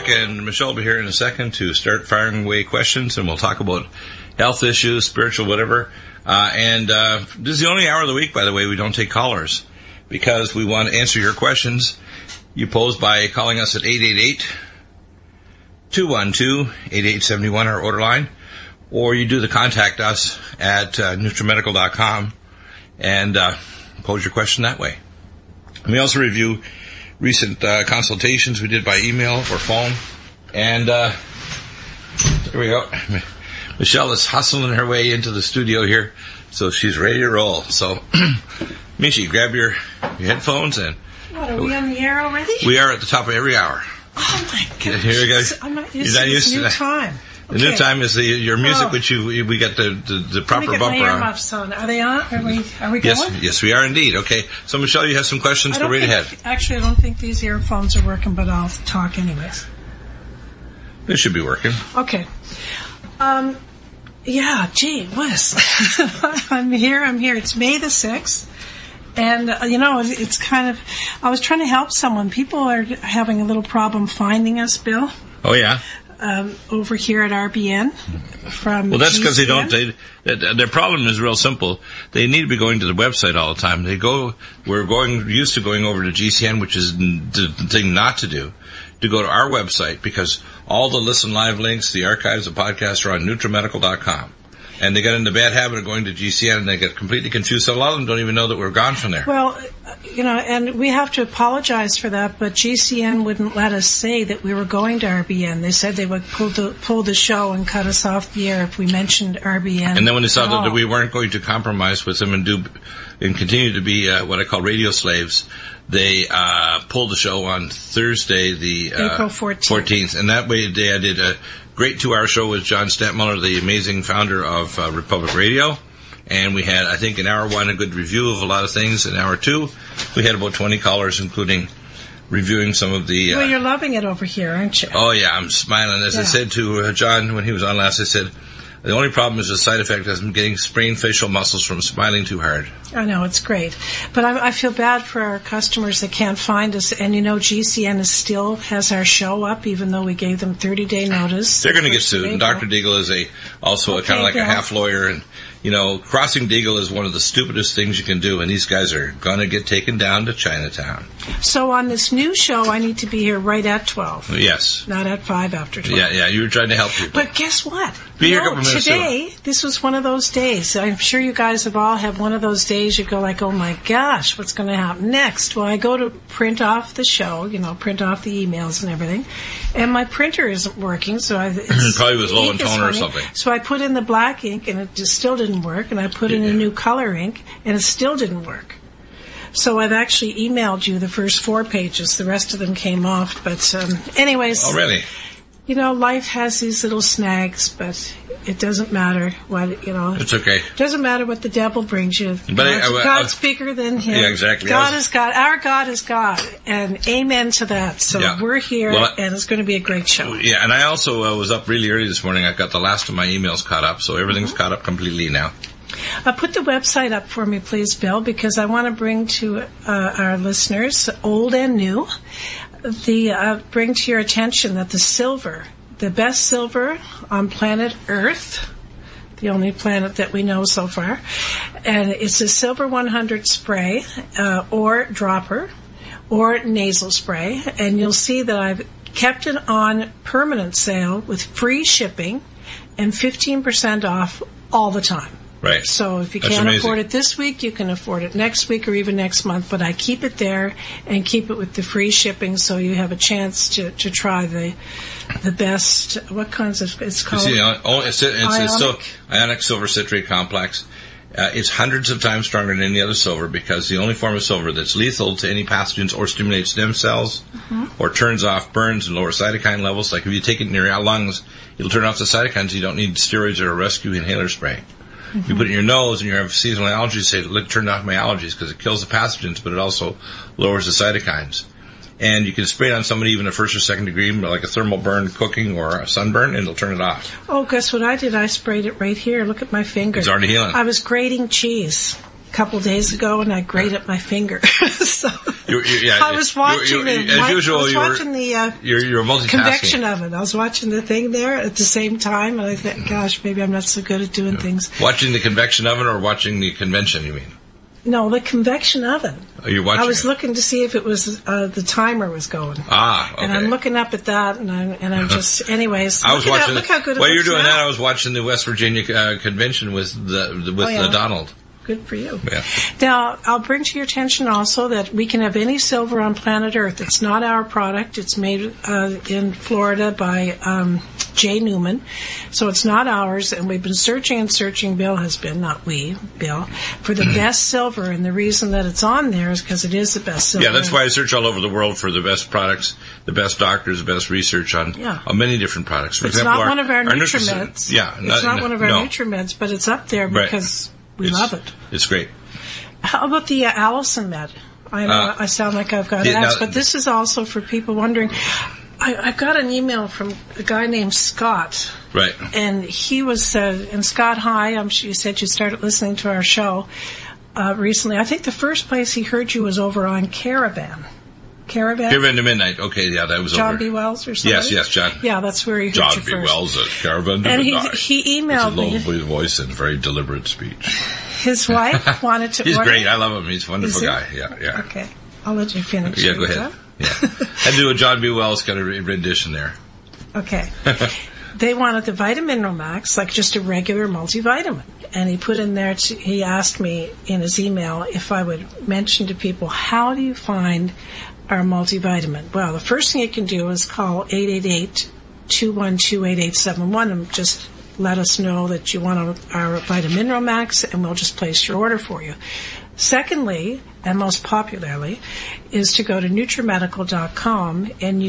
and Michelle will be here in a second to start firing away questions, and we'll talk about health issues, spiritual, whatever. This is the only hour of the week, by the way, we don't take callers, because we want to answer your questions you pose by calling us at 888-212-8871, our order line, or you do the contact us at NutriMedical.com and pose your question that way. And we also review recent consultations we did by email or phone. And there we go. Michelle is hustling her way into the studio here, so she's ready to roll. So, Michi, grab your headphones and... What, are we on the air already? We are at the top of every hour. Oh, my goodness. Here we go. I'm not used to this new time. The new time is your music, which we got the proper bumper on. Let me get my earmuffs on. Are they on? Are we going? Yes, we are indeed. Okay. So, Michelle, you have some questions. Go right ahead. Actually, I don't think these earphones are working, but I'll talk anyways. They should be working. Okay. Yeah, gee whiz. I'm here. It's May the 6th. And, it's kind of... I was trying to help someone. People are having a little problem finding us, Bill. Oh, yeah? Over here at RBN from... Well, that's because they don't... GCN. Their problem is real simple. They need to be going to the website all the time. We're used to going over to GCN, which is the thing not to do, to go to our website, because all the Listen Live links, the archives of podcasts are on NutriMedical.com. And they got in the bad habit of going to GCN, and they get completely confused. So a lot of them don't even know that we're gone from there. Well, and we have to apologize for that, but GCN wouldn't let us say that we were going to RBN. They said they would pull the show and cut us off the air if we mentioned RBN. And then when they saw that we weren't going to compromise with them and continue to be what I call radio slaves, they pulled the show on Thursday, the April 14th. And that way I did a great 2-hour show with John Stentmuller, the amazing founder of Republic Radio. And we had, I think, in hour 1, a good review of a lot of things. In hour 2, we had about 20 callers, including reviewing some of the... well, you're loving it over here, aren't you? Oh, yeah, I'm smiling. As I said to John when he was on last, I said, the only problem is the side effect is I'm getting sprained facial muscles from smiling too hard. I know, it's great. But I feel bad for our customers that can't find us. And GCN still has our show up, even though we gave them 30-day notice. They're going to get sued. And Dr. Deagle is also kind of like a half lawyer. And, crossing Deagle is one of the stupidest things you can do. And these guys are going to get taken down to Chinatown. So on this new show, I need to be here right at 12. Yes. Not at 5 after 12. Yeah, you were trying to help people. But guess what? Be here a couple minutes today, this was one of those days. I'm sure you guys have all had one of those days you go like, oh my gosh, what's going to happen next? Well, I go to print off the show, print off the emails and everything, and my printer isn't working, so it probably was low in toner or something. So I put in the black ink, and it just still didn't work, and I put in a new color ink, and it still didn't work. So I've actually emailed you the first 4 pages. The rest of them came off, but anyways. Oh, really? Life has these little snags, but it doesn't matter what, It's okay. It doesn't matter what the devil brings you. But God's bigger than him. Yeah, exactly. God is God. Our God is God. And amen to that. So we're here, and it's going to be a great show. Yeah, and I also was up really early this morning. I got the last of my emails caught up, so everything's caught up completely now. Put the website up for me, please, Bill, because I want to bring to our listeners, old and new, bring to your attention that the best silver on planet Earth, the only planet that we know so far, and it's a Silver 100 spray or dropper or nasal spray, and you'll see that I've kept it on permanent sale with free shipping and 15% off all the time. Right. So if you can't afford it this week, you can afford it next week or even next month. But I keep it there and keep it with the free shipping, so you have a chance to try the best. What kinds of? It's called. It's still ionic silver citrate complex. It's hundreds of times stronger than any other silver, because the only form of silver that's lethal to any pathogens or stimulates stem cells or turns off burns and lower cytokine levels. Like if you take it in your lungs, it'll turn off the cytokines. You don't need steroids or a rescue inhaler spray. You put it in your nose and you have seasonal allergies, say, look, turn off my allergies, because it kills the pathogens, but it also lowers the cytokines. And you can spray it on somebody even a first or second degree, like a thermal burn, cooking, or a sunburn, and it'll turn it off. Oh, guess what I did? I sprayed it right here. Look at my fingers. It's already healing. I was grating cheese. couple days ago, and I grated my finger. So I was watching you're multitasking. convection oven. I was watching the thing there at the same time, and I thought, gosh, maybe I'm not so good at doing things. Watching the convection oven or watching the convention, you mean? No, the convection oven. Oh, you're watching. I was looking to see if it was the timer was going. Ah, okay. And I'm looking up at that, and I'm just, anyways. I was watching. Look how good it while looks you're doing now. that, I was watching the West Virginia convention with Donald. Good for you. Yeah. Now, I'll bring to your attention also that we can have any silver on planet Earth. It's not our product. It's made in Florida by Jay Newman. So it's not ours, and we've been searching and searching, Bill has been, not we, Bill, for the best silver, and the reason that it's on there is because it is the best silver. Yeah, that's why I search all over the world for the best products, the best doctors, the best research on many different products. For example, not one of our NutriMeds. It's not one of our NutriMeds, but it's up there because we love it. It's great. How about the Allison Med? I know I sound like I've got ads, but this is also for people wondering. I got an email from a guy named Scott. Right. And he was, and Scott, hi, you said you started listening to our show recently. I think the first place he heard you was over on Caravan. Caravan to Midnight. Okay, yeah, that was John over. B. Wells or something? Yes, John. Yeah, that's where he heard John you B. first. Wells at Caravan to Midnight. And he emailed me. It's a low voice and very deliberate speech. His wife wanted to He's order. great. I love him. He's a wonderful guy. Yeah. Okay. I'll let you finish. Yeah, go ahead. Yeah. I do a John B. Wells kind of rendition there. Okay. They wanted the Vitamin Max, like just a regular multivitamin. And he put in there, he asked me in his email if I would mention to people, how do you find our multivitamin? Well, the first thing you can do is call 888-212-8871 and just let us know that you want our Vitamin Max, and we'll just place your order for you. Secondly, and most popularly, is to go to NutriMedical.com,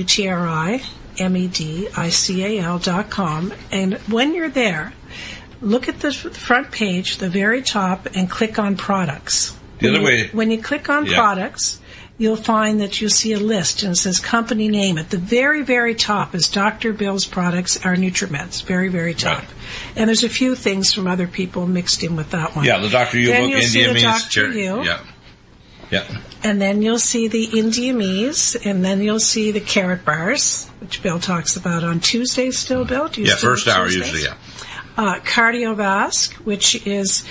NutriMedical.com, and when you're there, look at the front page, the very top, and click on products. When you click on products, you'll find that you'll see a list, and it says company name. At the very, very top is Dr. Bill's products, our NutriMeds, very, very top. Right. And there's a few things from other people mixed in with that one. Yeah, the Dr. U then book, you'll see the Dr. U. Yeah. And then you'll see the India Me's, and then you'll see the carrot bars, which Bill talks about on Tuesdays still, Bill? First hour usually, Cardiovasc, which is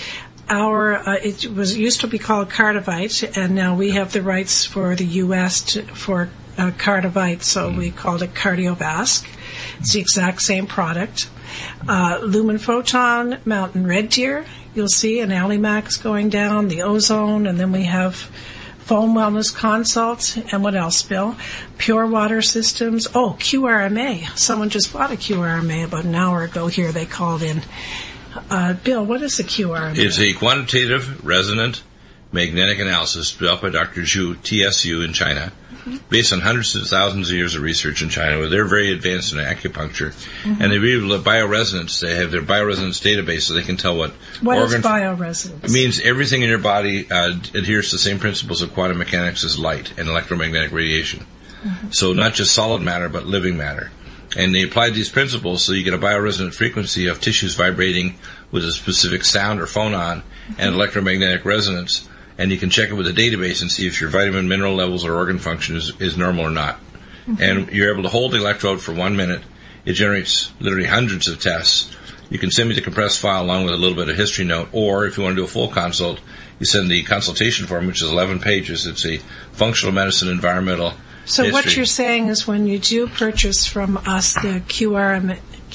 it used to be called Cardivite, and now we have the rights for the U.S. for Cardivite, so we called it Cardiovasc. It's the exact same product. Lumen Photon, Mountain Red Deer, you'll see, and Alimax going down, the Ozone, and then we have Foam Wellness Consults, and what else, Bill? Pure Water Systems. Oh, QRMA. Someone just bought a QRMA about an hour ago here. They called in. Bill, what is a QRMA? It's a quantitative resonant magnetic analysis developed by Dr. Zhu, TSU, in China, based on hundreds of thousands of years of research in China, where they're very advanced in acupuncture. And they're able to bioresonance. They have their bioresonance database, so they can tell what is bioresonance? It means everything in your body adheres to the same principles of quantum mechanics as light and electromagnetic radiation. So not just solid matter, but living matter. And they applied these principles so you get a bioresonant frequency of tissues vibrating with a specific sound or phonon and electromagnetic resonance. And you can check it with a database and see if your vitamin, mineral levels, or organ function is normal or not. And you're able to hold the electrode for 1 minute. It generates literally hundreds of tests. You can send me the compressed file along with a little bit of history note, or if you want to do a full consult, you send the consultation form, which is 11 pages. It's a functional medicine, environmental So history. what you're saying is when you do purchase from us the QRMA,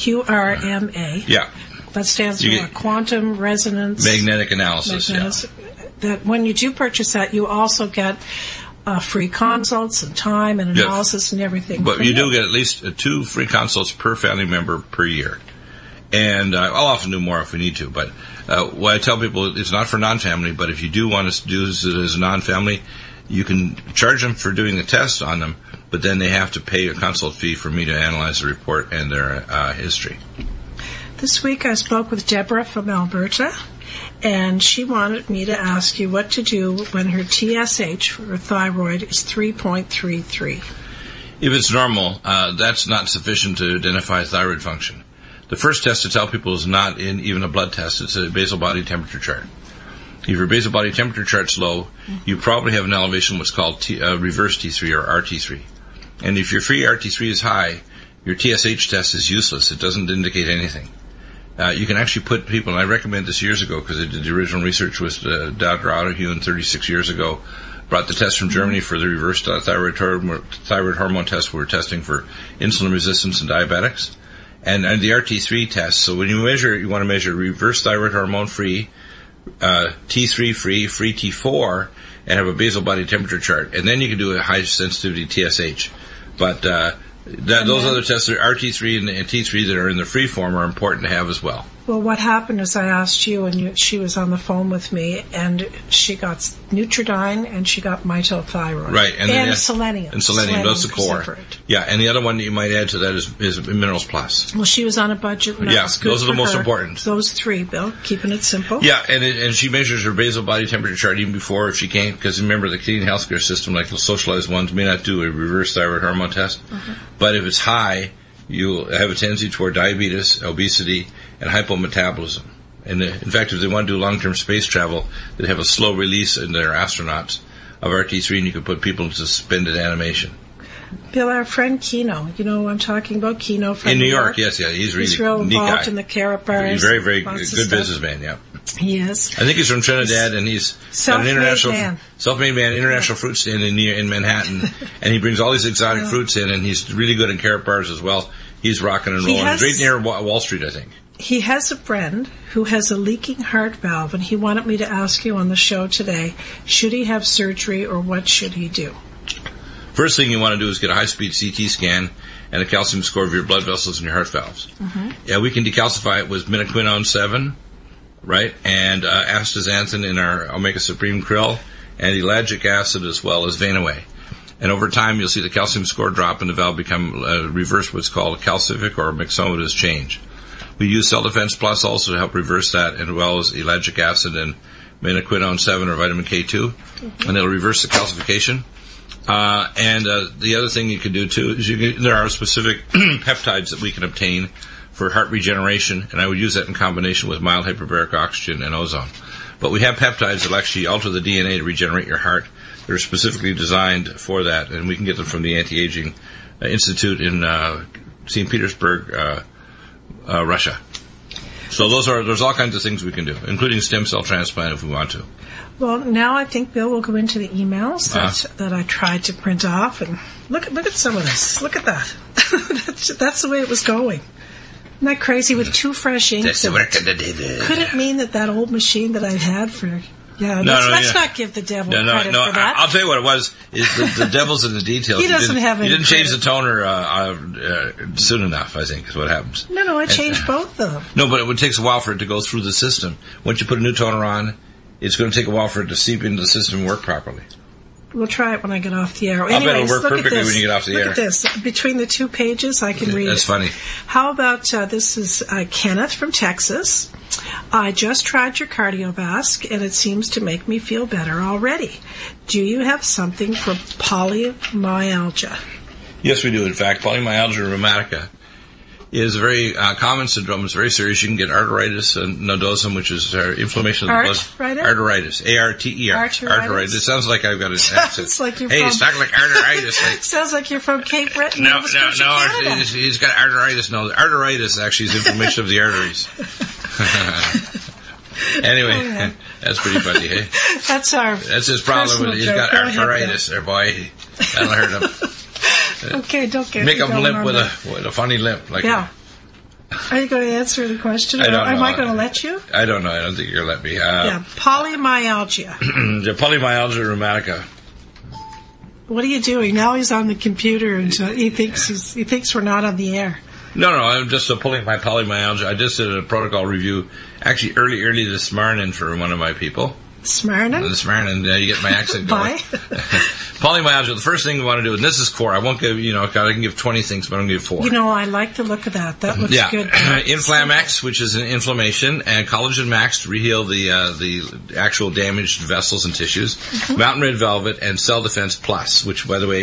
that stands for Quantum Resonance Magnetic Analysis, that when you do purchase that, you also get free consults and time and analysis and everything. But you do get at least 2 free consults per family member per year. And I'll often do more if we need to. But what I tell people, it's not for non-family, but if you do want to do this as a non-family, you can charge them for doing the test on them, but then they have to pay a consult fee for me to analyze the report and their history. This week I spoke with Deborah from Alberta, and she wanted me to ask you what to do when her TSH for her thyroid is 3.33. If it's normal, that's not sufficient to identify thyroid function. The first test to tell people is not in even a blood test. It's a basal body temperature chart. If your basal body temperature chart's low, you probably have an elevation what's called reverse T3 or RT3. And if your free RT3 is high, your TSH test is useless. It doesn't indicate anything. You can actually put people, and I recommend this years ago because I did the original research with Dr. Otto 36 years ago, brought the test from Germany for the reverse thyroid hormone test. We were testing for insulin resistance in diabetics. And the RT3 test, so when you want to measure reverse thyroid hormone free, T3 free T4, and have a basal body temperature chart. And then you can do a high sensitivity TSH. But those other tests, RT3 and T3 that are in the free form, are important to have as well. Well, what happened is I asked you, and she was on the phone with me, and she got Nutridyne, and she got mitothyroid. Right. And selenium. And selenium, that's the core. Separate. Yeah, and the other one that you might add to that is Minerals Plus. Well, she was on a budget, and that was good those are the most her. important. Those three, Bill, keeping it simple. Yeah, and she measures her basal body temperature chart even before if she can't, because remember, the Canadian healthcare system, like the socialized ones, may not do a reverse thyroid hormone test. But if it's high, you'll have a tendency toward diabetes, obesity, and hypometabolism. And in fact, if they want to do long-term space travel, they have a slow release in their astronauts of RT3, and you can put people into suspended animation. Bill, our friend Kino, you know who I'm talking about? Kino from in New York. Yes, yeah, he's real neat involved guy. in the carrot bars. He's very, very good businessman. Yeah, he is. I think he's from Trinidad, and he's got an self-made man, international fruit stand in Manhattan, and he brings all these exotic fruits in, and he's really good in carrot bars as well. He's rocking and rolling. He's right near Wall Street, I think. He has a friend who has a leaking heart valve, and he wanted me to ask you on the show today, should he have surgery or what should he do? First thing you want to do is get a high-speed CT scan and a calcium score of your blood vessels and your heart valves. Yeah, we can decalcify it with minoquinone 7, right, and astaxanthin in our Omega Supreme Krill, and ellagic acid as well as Venaway. And over time, you'll see the calcium score drop and the valve become reverse what's called a calcific or myxomatous change. We use Cell Defense Plus also to help reverse that, as well as ellagic acid and minoquinone 7 or vitamin K2, and it'll reverse the calcification. And the other thing you can do too is there are specific peptides that we can obtain for heart regeneration, and I would use that in combination with mild hyperbaric oxygen and ozone. But we have peptides that will actually alter the DNA to regenerate your heart. They're specifically designed for that, and we can get them from the Anti-Aging Institute in St. Petersburg, Russia. So there's all kinds of things we can do, including stem cell transplant if we want to. Well, now I think, Bill, we'll go into the emails that I tried to print off, and look at some of this. Look at that. That's the way it was going. Isn't that crazy? With 2 fresh inks. That's the work of the devil. Could it mean that old machine that I'd had for... Yeah, let's not give the devil credit for that. I'll tell you what it was. Is the devil's in the details. He doesn't have any. He didn't change credit. the toner soon enough, I think, is what happens. No, I changed both of them. No, but it takes a while for it to go through the system. Once you put a new toner on, it's going to take a while for it to seep into the system and work properly. We'll try it when I get off the air. I bet it'll work perfectly when you get off the air. Look at this. Between the 2 pages, I can read it. That's funny. How about, this is Kenneth from Texas. I just tried your CardioVasc, and it seems to make me feel better already. Do you have something for polymyalgia? Yes, we do. In fact, polymyalgia rheumatica is a very common syndrome. It's very serious. You can get arteritis nodosum, which is inflammation of the blood. Arteritis. A-R-T-E-R. Arteritis. It sounds like I've got an accent. It's like you're it's talking like arteritis. Sounds like you're from Cape Breton. No, he's got arteritis. No, arteritis actually is inflammation of the arteries. Anyway, that's pretty funny, hey? That's his problem. He's got arteritis there, boy. That'll hurt him. Okay, don't get Make him limp with a funny limp. Like yeah. Are you going to answer the question? I don't know. Am I going to let you? I don't know. I don't think you're going to let me. Polymyalgia. The polymyalgia rheumatica. What are you doing? Now he's on the computer, and so he thinks we're not on the air. No, I'm just pulling my polymyalgia. I just did a protocol review, actually early this morning for one of my people. Smarnin? You get my accent going. Polymyalgia, the first thing we want to do, and this is core. I won't give, I can give 20 things, but I'm going to give 4. I like the look of that. That looks good. Inflamax, which is an inflammation, and Collagen Max to reheal the actual damaged vessels and tissues. Mountain Red Velvet, and Cell Defense Plus, which, by the way,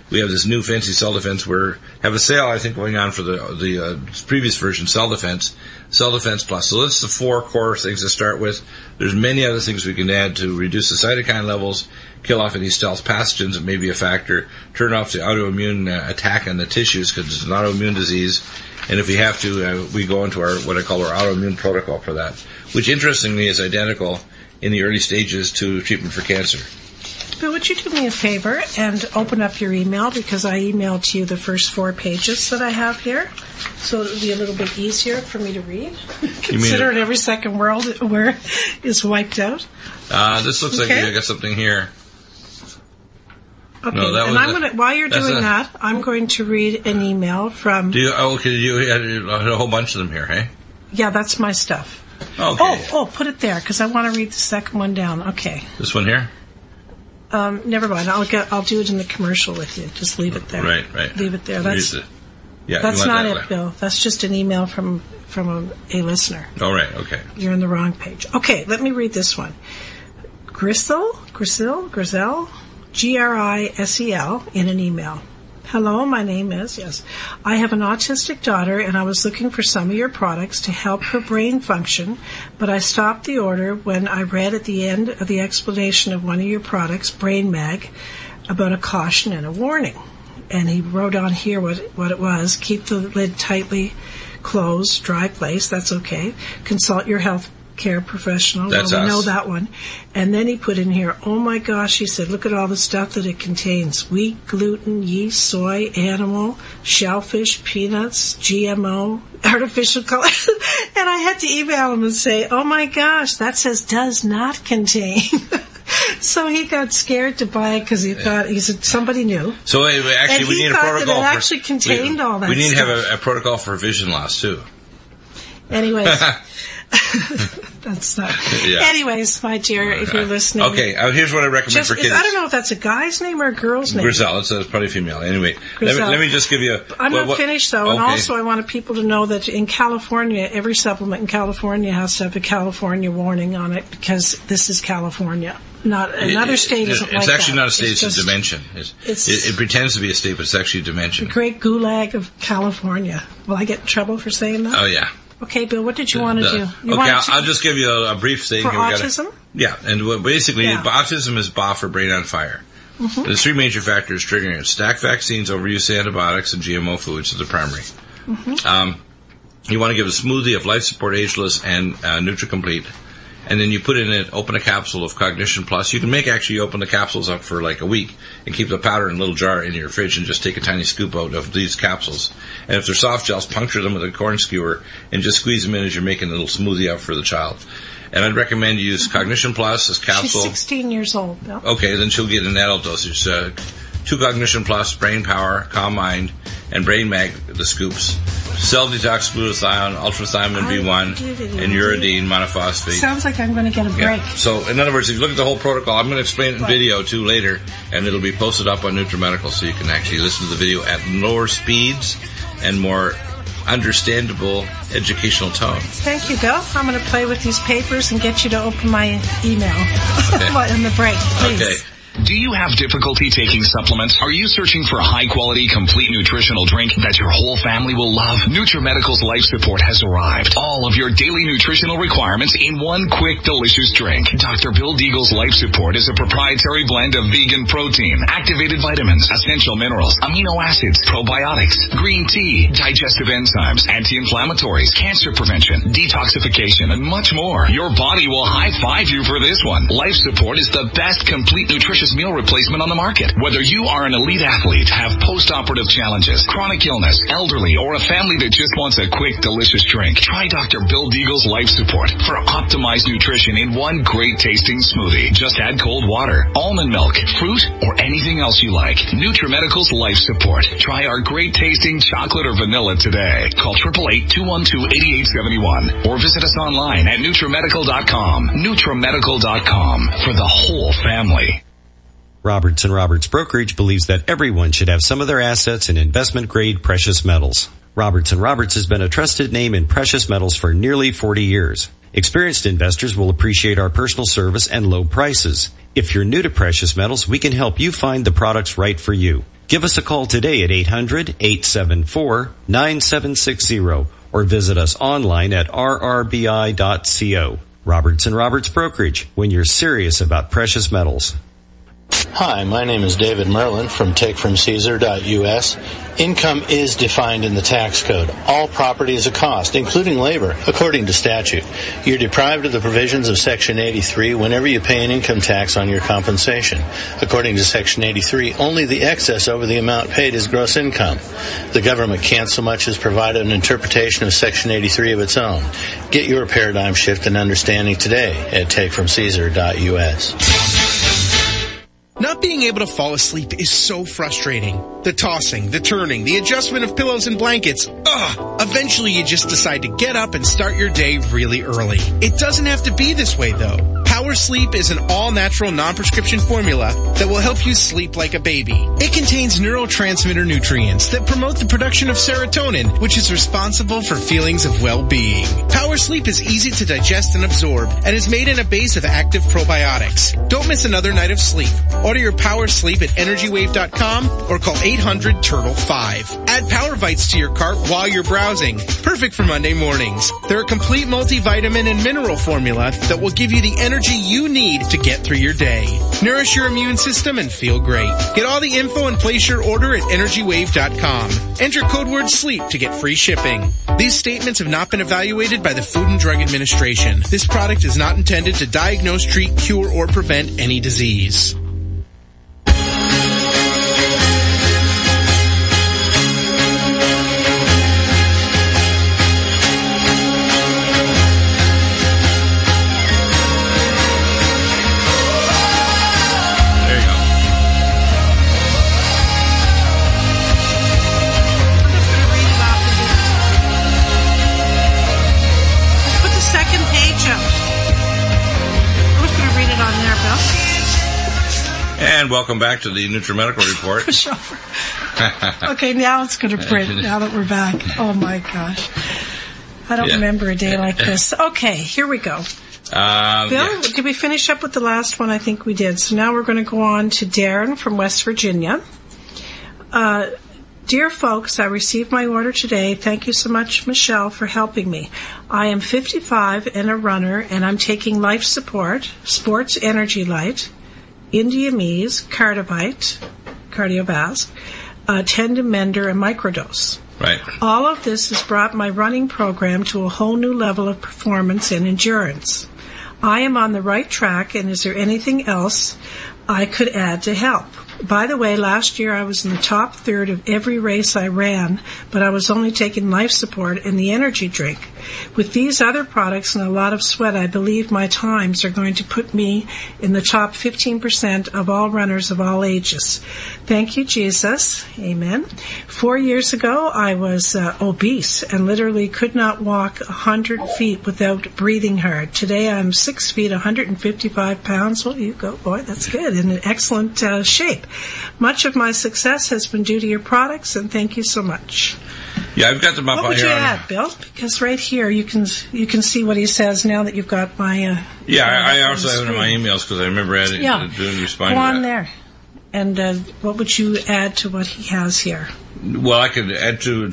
we have this new fancy Cell Defense. Have a sale, I think, going on for the previous version, Cell Defense Plus. So that's the 4 core things to start with. There's many other things we can add to reduce the cytokine levels, kill off any stealth pathogens that may be a factor, turn off the autoimmune attack on the tissues because it's an autoimmune disease. And if we have to, we go into what I call our autoimmune protocol for that, which interestingly is identical in the early stages to treatment for cancer. Bill, would you do me a favor and open up your email, because I emailed to you the first 4 pages that I have here, so it would be a little bit easier for me to read, considering every second word is wiped out. This looks like I got something here. Okay, no, while you're doing that, I'm going to read an email from... You had a whole bunch of them here, hey? Yeah, that's my stuff. Okay. Oh, put it there, because I want to read the second one down. Okay. This one here? Never mind. I'll do it in the commercial with you. Just leave it there. Right. Leave it there. That's not it, Bill. That's just an email from a listener. Oh, right. Okay. You're on the wrong page. Okay, let me read this one. Grisel, Grisel, in an email. Hello, my name is, I have an autistic daughter, and I was looking for some of your products to help her brain function, but I stopped the order when I read at the end of the explanation of one of your products, Brain Mag, about a caution and a warning. And he wrote on here what it was. Keep the lid tightly closed, dry place, that's okay. Consult your health care professional. That's we us. know that one. And then he put in here, oh my gosh, he said, look at all the stuff that it contains. Wheat, gluten, yeast, soy, animal, shellfish, peanuts, GMO, artificial color. And I had to email him and say, oh my gosh, that says does not contain. So he got scared to buy it because he said somebody knew. So actually, we need a protocol. That it actually contained all that. We need stuff. to have a protocol for vision loss too. Anyways, that's not. Yeah. Anyways, my dear, if you're listening, okay. Here's what I recommend for kids. I don't know if that's a guy's name or a girl's name. Grisel. It's probably female. Anyway, let me just give you. I'm not finished though, and also I wanted people to know that in California, every supplement in California has to have a California warning on it because this is California. Not another state isn't like that. It's actually not a state; it's a dimension. It pretends to be a state, but it's actually a dimension. The great gulag of California. Will I get in trouble for saying that? Oh yeah. Okay, Bill, what did you want to do? I'll just give you a brief thing. For autism? And basically, autism is BA for brain on fire. Mm-hmm. There's 3 major factors triggering it. Stacked vaccines, overuse of antibiotics, and GMO foods are the primary. Mm-hmm. You want to give a smoothie of Life Support Ageless and NutriComplete. And then you put in it, open a capsule of Cognition Plus. You can open the capsules up for like a week and keep the powder in a little jar in your fridge and just take a tiny scoop out of these capsules. And if they're soft gels, puncture them with a corn skewer and just squeeze them in as you're making a little smoothie out for the child. And I'd recommend you use Cognition Plus as capsule. She's 16 years old, Bill. Okay, then she'll get an adult dosage. 2 Cognition Plus, Brain Power, Calm Mind, and Brain Mag, the scoops. Cell Detox Glutathione, Ultrathiamine B1, and Uridine monophosphate. Sounds like I'm going to get a break. Yeah. So, in other words, if you look at the whole protocol, I'm going to explain it in video, too, later, and it'll be posted up on NutriMedical, so you can actually listen to the video at lower speeds and more understandable educational tone. Thank you, Bill. I'm going to play with these papers and get you to open my email in the break, please. Okay. Do you have difficulty taking supplements? Are you searching for a high-quality, complete nutritional drink that your whole family will love? NutriMedical's Life Support has arrived. All of your daily nutritional requirements in one quick, delicious drink. Dr. Bill Deagle's Life Support is a proprietary blend of vegan protein, activated vitamins, essential minerals, amino acids, probiotics, green tea, digestive enzymes, anti-inflammatories, cancer prevention, detoxification, and much more. Your body will high-five you for this one. Life Support is the best complete nutritious meal replacement on the market. Whether you are an elite athlete, have post-operative challenges, chronic illness, elderly, or a family that just wants a quick, delicious drink, try Dr. Bill Deagle's Life Support for optimized nutrition in one great tasting smoothie. Just add cold water, almond milk, fruit, or anything else you like. NutriMedical's Life Support. Try our great tasting chocolate or vanilla today. Call 888-212-8871 or visit us online at NutriMedical.com. NutriMedical.com for the whole family. Roberts & Roberts Brokerage believes that everyone should have some of their assets in investment-grade precious metals. Roberts & Roberts has been a trusted name in precious metals for nearly 40 years. Experienced investors will appreciate our personal service and low prices. If you're new to precious metals, we can help you find the products right for you. Give us a call today at 800-874-9760 or visit us online at rrbi.co. Robertson Roberts Brokerage, when you're serious about precious metals. Hi, my name is David Merlin from takefromcaesar.us. Income is defined in the tax code. All property is a cost, including labor, according to statute. You're deprived of the provisions of Section 83 whenever you pay an income tax on your compensation. According to Section 83, only the excess over the amount paid is gross income. The government can't so much as provide an interpretation of Section 83 of its own. Get your paradigm shift and understanding today at takefromcaesar.us. Not being able to fall asleep is so frustrating. The tossing, the turning, the adjustment of pillows and blankets. Eventually you just decide to get up and start your day really early. It doesn't have to be this way though. Power Sleep is an all-natural non-prescription formula that will help you sleep like a baby. It contains neurotransmitter nutrients that promote the production of serotonin, which is responsible for feelings of well-being. Power Sleep is easy to digest and absorb and is made in a base of active probiotics. Don't miss another night of sleep. Order your Power Sleep at EnergyWave.com or call 800-TURTLE-5. Add Power Vites to your cart while you're browsing. Perfect for Monday mornings. They're a complete multivitamin and mineral formula that will give you the energy you need to get through your day. Nourish your immune system and feel great. Get all the info and place your order at EnergyWave.com. Enter code word SLEEP to get free shipping. These statements have not been evaluated by the Food and Drug Administration. This product is not intended to diagnose, treat, cure, or prevent any disease. And welcome back to the NutriMedical Report. Push over. Okay, now it's going to print, now that we're back. Oh, my gosh. I don't remember a day like this. Okay, here we go. Bill, did we finish up with the last one? I think we did. So now we're going to go on to Darren from West Virginia. Dear folks, I received my order today. Thank you so much, Michelle, for helping me. I am 55 and a runner, and I'm taking life support, Sports Energy Light, Indiamese, Cardivite, Cardiovasc, Tendon Mender, and Microdose. Right. All of this has brought my running program to a whole new level of performance and endurance. I am on the right track, and is there anything else I could add to help? By the way, last year I was in the top third of every race I ran, but I was only taking life support and the energy drink. With these other products and a lot of sweat, I believe my times are going to put me in the top 15% of all runners of all ages. Thank you, Jesus. Amen. 4 years ago, I was obese and literally could not walk 100 feet without breathing hard. Today, I'm 6 feet, 155 pounds. Well, you go, boy, that's good. In an excellent shape. Much of my success has been due to your products, and thank you so much. Yeah, I've got them up on here. What would you add, Bill? Because right here you can see what he says now that you've got my. I also have it in my emails because I remember adding doing responding. Go on to that. There. And what would you add to what he has here? Well, I could add to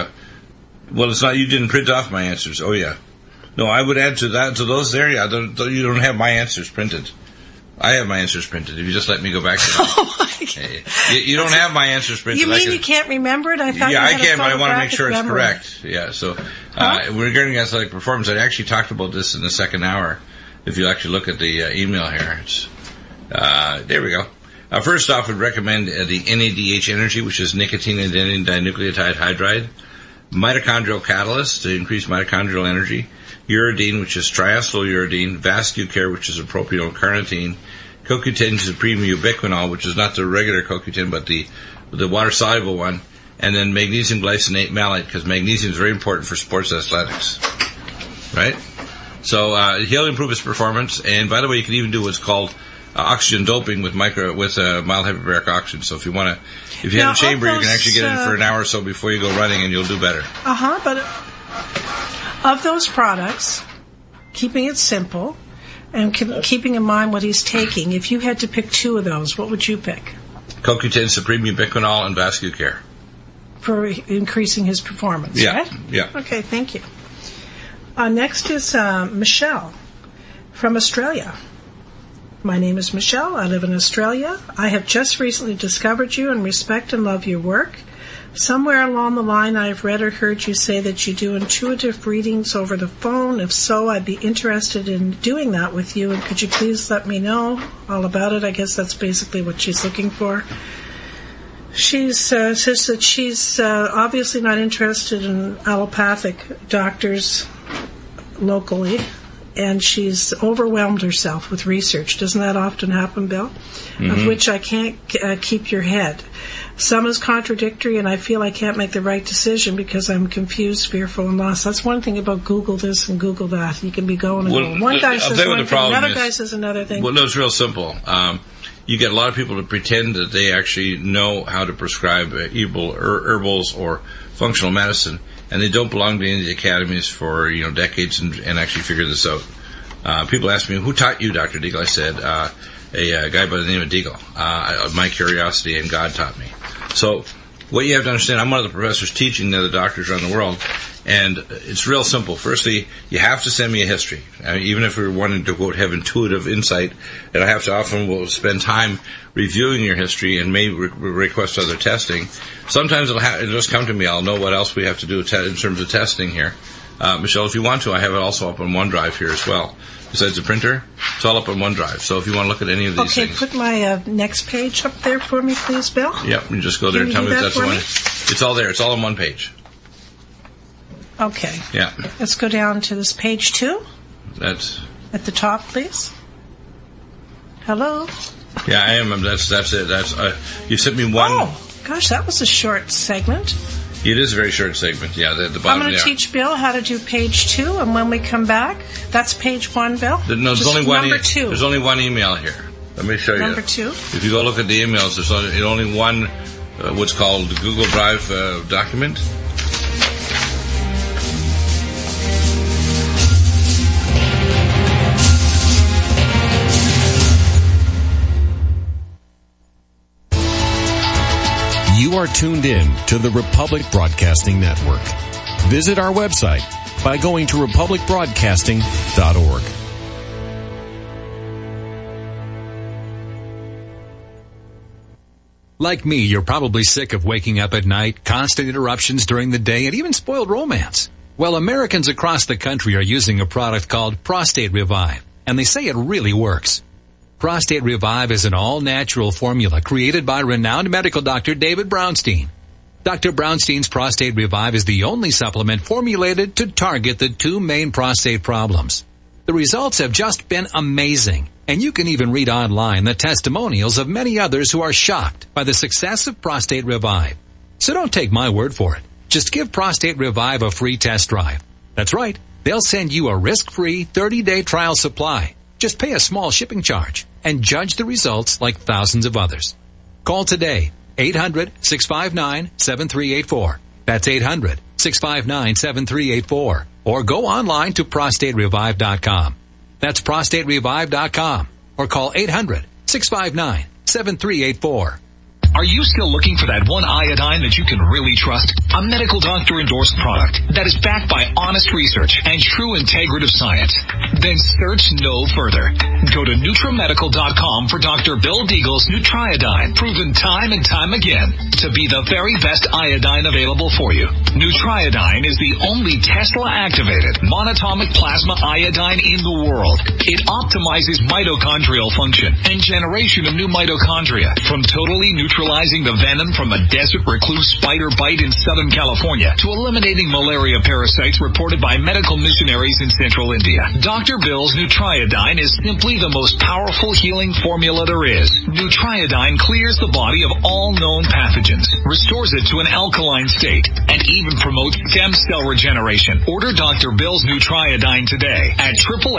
Well, it's not. You didn't print off my answers. Oh yeah. No, I would add to those there. Yeah, you don't have my answers printed. I have my answers printed. If you just let me go back to them. You don't have my answers printed. You mean you can't remember it? I thought I can, but I want to make sure it's correct. Yeah, so regarding athletic performance, I actually talked about this in the second hour. If you actually look at the email here. There we go. First off, I'd recommend the NADH Energy, which is nicotine and dinucleotide hydride. Mitochondrial Catalyst to increase mitochondrial energy. Uridine, which is triacyleuridine. VascuCare, which is a propional carnitine. CoQ10 Supreme Ubiquinol, which is not the regular CoQ10, but the water-soluble one. And then magnesium glycinate malate, because magnesium is very important for sports athletics. Right? So he'll improve his performance. And by the way, you can even do what's called oxygen doping with mild hyperbaric oxygen. So if you have a chamber, you can actually get it for an hour or so before you go running, and you'll do better. But of those products, keeping it simple and keeping in mind what he's taking, if you had to pick two of those, what would you pick? CoQ10, Supreme Ubiquinol, and Vascucare. For increasing his performance, Yeah, right? yeah. Okay, thank you. Next is Michelle from Australia. My name is Michelle. I live in Australia. I have just recently discovered you and respect and love your work. Somewhere along the line, I have read or heard you say that you do intuitive readings over the phone. If so, I'd be interested in doing that with you. And could you please let me know all about it? I guess that's basically what she's looking for. She says that she's obviously not interested in allopathic doctors locally, and she's overwhelmed herself with research. Doesn't that often happen, Bill? Mm-hmm. Of which I can't keep your head. Some is contradictory, and I feel I can't make the right decision because I'm confused, fearful, and lost. That's one thing about Google this and Google that. You can be going and going. One guy says one thing, another guy says another thing. Well, no, it's real simple. You get a lot of people to pretend that they actually know how to prescribe herbals or functional medicine, and they don't belong to any of the academies for decades and actually figure this out. People ask me, "Who taught you, Dr. Deagle?" I said, a guy by the name of Deagle. My curiosity and God taught me. So what you have to understand, I'm one of the professors teaching the other doctors around the world, and it's real simple. Firstly, you have to send me a history. Even if we're wanting to, quote, have intuitive insight, and I have to often will spend time reviewing your history and may request other testing. Sometimes it'll just come to me. I'll know what else we have to do in terms of testing here. Michelle, if you want to, I have it also up on OneDrive here as well. Besides the printer, it's all up on OneDrive. So if you want to look at any of these things. Okay, put my next page up there for me, please, Bill. Yep, you just go there and tell me if that's the one. It's all there. It's all on one page. Okay. Yeah. Let's go down to this page 2. That's at the top, please. Hello. Yeah, I am. That's it. You sent me one. Oh, gosh, that was a short segment. It is a very short segment. Yeah, the bottom. I'm going to teach Bill how to do page 2, and when we come back, that's page 1, Bill. No, there's only one. Number 2. There's only one email here. Let me show you. Number 2. If you go look at the emails, there's only one. What's called Google Drive document. You are tuned in to the Republic Broadcasting Network. Visit our website by going to republicbroadcasting.org. Like me, you're probably sick of waking up at night, constant interruptions during the day, and even spoiled romance. Well, Americans across the country are using a product called Prostate Revive, and they say it really works. Prostate Revive is an all-natural formula created by renowned medical doctor David Brownstein. Dr. Brownstein's Prostate Revive is the only supplement formulated to target the 2 main prostate problems. The results have just been amazing, and you can even read online the testimonials of many others who are shocked by the success of Prostate Revive. So don't take my word for it. Just give Prostate Revive a free test drive. That's right. They'll send you a risk-free 30-day trial supply. Just pay a small shipping charge and judge the results like thousands of others. Call today, 800-659-7384. That's 800-659-7384. Or go online to prostaterevive.com. That's prostaterevive.com. Or call 800-659-7384. Are you still looking for that one iodine that you can really trust? A medical doctor endorsed product that is backed by honest research and true integrative science? Then search no further. Go to NutriMedical.com for Dr. Bill Deagle's Nutriodine, proven time and time again to be the very best iodine available for you. Nutriodine is the only Tesla-activated monatomic plasma iodine in the world. It optimizes mitochondrial function and generation of new mitochondria from totally neutralizing the venom from a desert recluse spider bite in Southern California to eliminating malaria parasites reported by medical missionaries in Central India. Dr. Bill's Nutriodine is simply the most powerful healing formula there is. Nutriodine clears the body of all known pathogens, restores it to an alkaline state, and even promotes stem cell regeneration. Order Dr. Bill's Nutriodine today at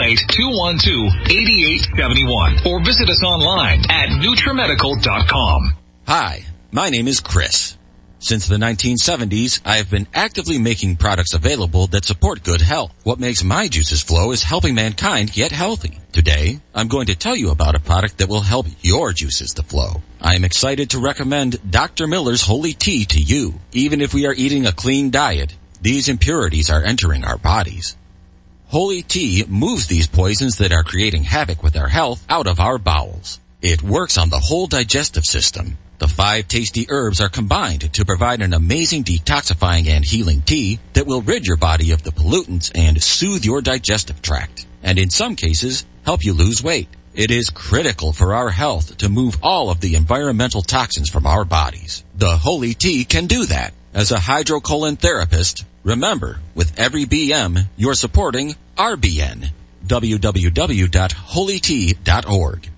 888-212-8871 or visit us online at NutriMedical.com. Hi, my name is Chris. Since the 1970s, I have been actively making products available that support good health. What makes my juices flow is helping mankind get healthy. Today, I'm going to tell you about a product that will help your juices to flow. I am excited to recommend Dr. Miller's Holy Tea to you. Even if we are eating a clean diet, these impurities are entering our bodies. Holy Tea moves these poisons that are creating havoc with our health out of our bowels. It works on the whole digestive system. The 5 tasty herbs are combined to provide an amazing detoxifying and healing tea that will rid your body of the pollutants and soothe your digestive tract. And in some cases, help you lose weight. It is critical for our health to move all of the environmental toxins from our bodies. The Holy Tea can do that. As a hydrocolon therapist, remember, with every BM, you're supporting RBN. www.holytea.org.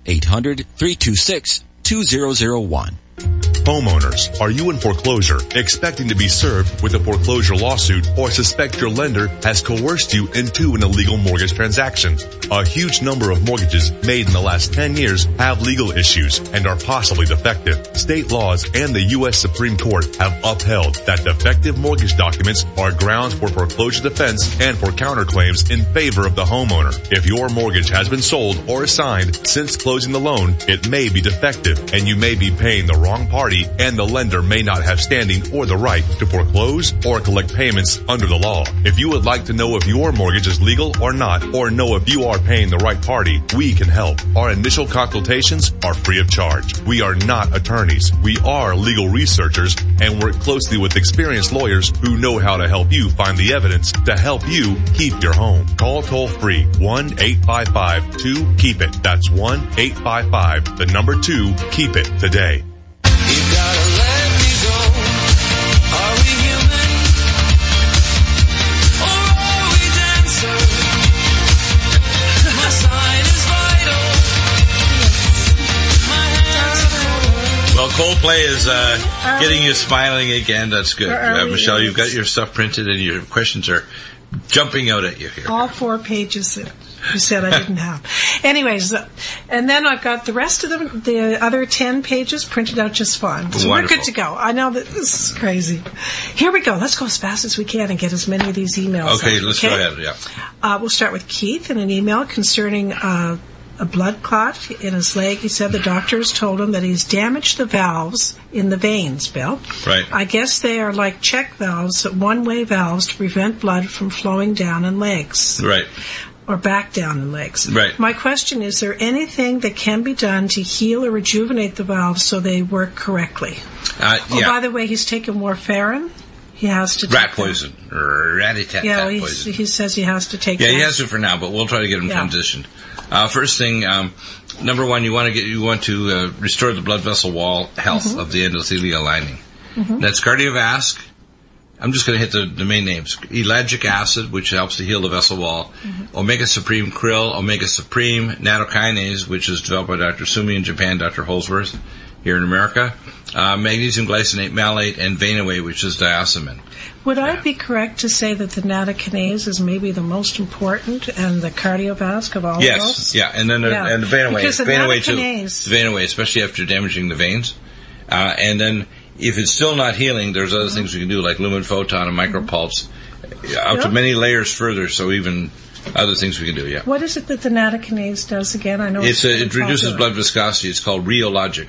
800-326-2001. Homeowners, are you in foreclosure, expecting to be served with a foreclosure lawsuit, or suspect your lender has coerced you into an illegal mortgage transaction? A huge number of mortgages made in the last 10 years have legal issues and are possibly defective. State laws and the U.S. Supreme Court have upheld that defective mortgage documents are grounds for foreclosure defense and for counterclaims in favor of the homeowner. If your mortgage has been sold or assigned since closing the loan, it may be defective and you may be paying the wrong party, and the lender may not have standing or the right to foreclose or collect payments under the law. If you would like to know if your mortgage is legal or not, or know if you are paying the right party, we can help. Our initial consultations are free of charge. We are not attorneys. We are legal researchers and work closely with experienced lawyers who know how to help you find the evidence to help you keep your home. Call toll free 1-855-2-KEEP-IT. That's 1-855-2-KEEP-IT today. You gotta let me go. Are we human? Or are we dancers? My side is vital. My hands are cold. Well, Coldplay is getting you smiling again. That's good. Michelle, you've got your stuff printed and your questions are jumping out at you here. All 4 pages that you said I didn't have. Anyways, and then I've got the rest of them, the other 10 pages printed out just fine. So Wonderful. We're good to go. I know that this is crazy. Here we go. Let's go as fast as we can and get as many of these emails. Okay, out, let's go ahead. Yeah. We'll start with Keith in an email concerning a blood clot in his leg. He said the doctors told him that he's damaged the valves in the veins, Bill. Right. I guess they are like check valves, one-way valves to prevent blood from flowing down in legs. Right. Or back down in legs. Right. My question is there anything that can be done to heal or rejuvenate the valves so they work correctly? Yeah. Oh, by the way, he's taken warfarin. He has to take rat poison. Rat-a-tat-tat poison. He says he has to take that. that. He has to for now, but we'll try to get him transitioned. First thing, number one, you want to restore the blood vessel wall health of the endothelial lining. That's cardiovasc. I'm just going to hit the main names. Ellagic acid, which helps to heal the vessel wall. Omega Supreme Krill, Omega Supreme, nattokinase, which is developed by Dr. Sumi in Japan, Dr. Holsworth here in America. Magnesium glycinate malate, and Venaway, which is diacemin. Would I be correct to say that the nattokinase is maybe the most important and the cardiovasc of all of those? Yes, yeah, and then and the Venaway. Because the Venaway too. nattokinase. Venaway, especially after damaging the veins. And then if it's still not healing, there's other things we can do, like lumen photon and micropulse, out to many layers further, so even other things we can do, yeah. What is it that the nattokinase does again? I know it reduces blood viscosity. It's called rheologic,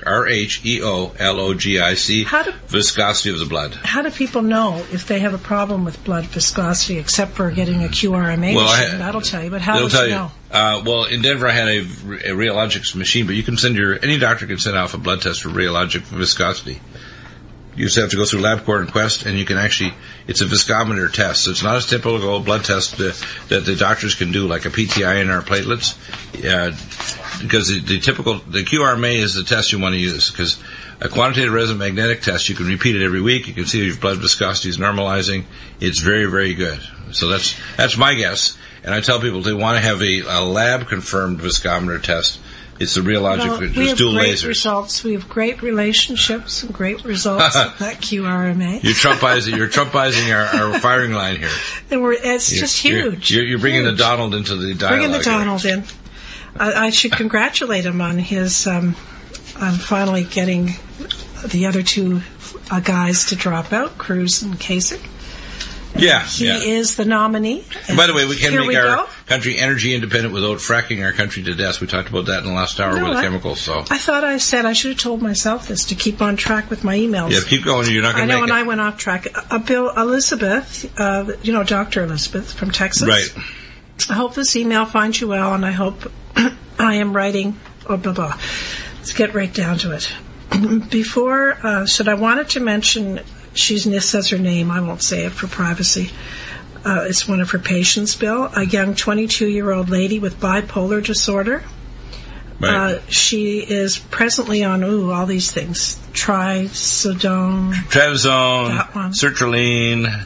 RHEOLOGIC, viscosity of the blood. How do people know if they have a problem with blood viscosity, except for getting a QRMA machine? That'll tell you, but how do you know? Well, in Denver I had a rheologics machine, but you can any doctor can send off a blood test for rheologic viscosity. You just have to go through LabCorp and Quest, and you can it's a viscometer test. So it's not a typical blood test that the doctors can do, like a PTI in our platelets. Because the QRMA is the test you want to use, because a quantitative resonant magnetic test, you can repeat it every week. You can see if your blood viscosity is normalizing. It's very, very good. So that's my guess. And I tell people they want to have a lab-confirmed viscometer test. It's the rheologic, just dual lasers. Results. We have great relationships and great results with that QRMA. You're Trumpizing our firing line here. It's just huge. You're bringing the Donald into the dialogue. Bringing the Donald in. I should congratulate him on his on finally getting the other two guys to drop out, Cruz and Kasich. Yeah, He is the nominee. And by the way, we can Here make our go. country energy independent without fracking our country to death. We talked about that in the last hour with chemicals. So I thought I said I should have told myself this to keep on track with my emails. yeah, keep going. You're not going to I know, make and it. I went off track. Bill, Elizabeth, Dr. Elizabeth from Texas. Right. I hope this email finds you well, and I hope I am writing. Oh, blah blah. Let's get right down to it. Before, I wanted to mention. This says her name. I won't say it for privacy. It's one of her patients, Bill, a young 22-year-old lady with bipolar disorder. Right. She is presently on all these things: Trazodone, Trazodone, that one. sertraline,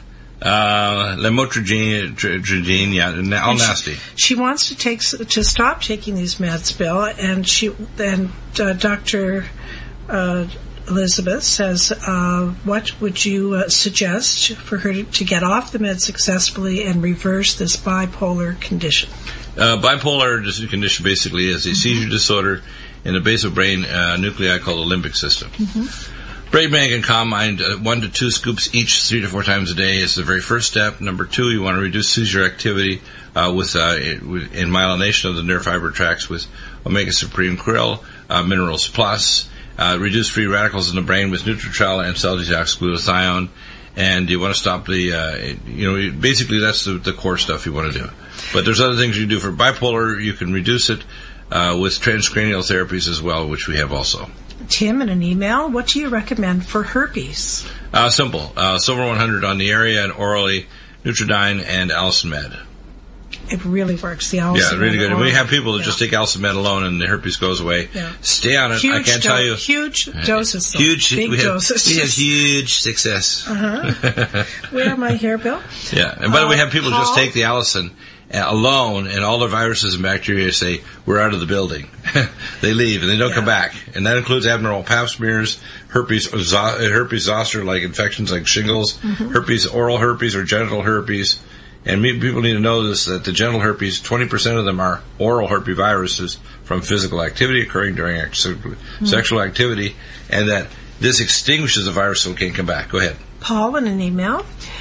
lamotrigine, all nasty. She wants to stop taking these meds, Bill, and Dr. Elizabeth says, what would you suggest for her to get off the meds successfully and reverse this bipolar condition? Bipolar condition basically is a seizure disorder in the basal brain nuclei called the limbic system. Brain Bank and Calm Mind, 1 to 2 scoops each 3 to 4 times a day is the very first step. Number 2, you want to reduce seizure activity in myelination of the nerve fiber tracts with Omega Supreme Krill, Minerals Plus. Reduce free radicals in the brain with Nutritrel and cell detox glutathione, and you want to stop basically that's the core stuff you want to do. But there's other things you can do for bipolar. You can reduce it with transcranial therapies as well, which we have also. Tim, in an email, what do you recommend for herpes? Simple. Silver 100 on the area and orally, Nutridyne and Allicin Med. It really works. The Allicin. Yeah, really good. And we have people that just take Allicin Med alone and the herpes goes away. Yeah. Stay on it. I can't tell you. Huge doses. Though. Big doses. We have huge success. Where am I here, Bill? Yeah. And by the way, we have people just take the Allicin alone and all the viruses and bacteria say, we're out of the building. They leave and they don't come back. And that includes abnormal pap smears, herpes zoster like infections like shingles, herpes, oral herpes or genital herpes. And people need to know this, that the genital herpes, 20% of them are oral herpesviruses from physical activity occurring during sexual activity, and that this extinguishes the virus so it can't come back. Go ahead. Paul, in an email,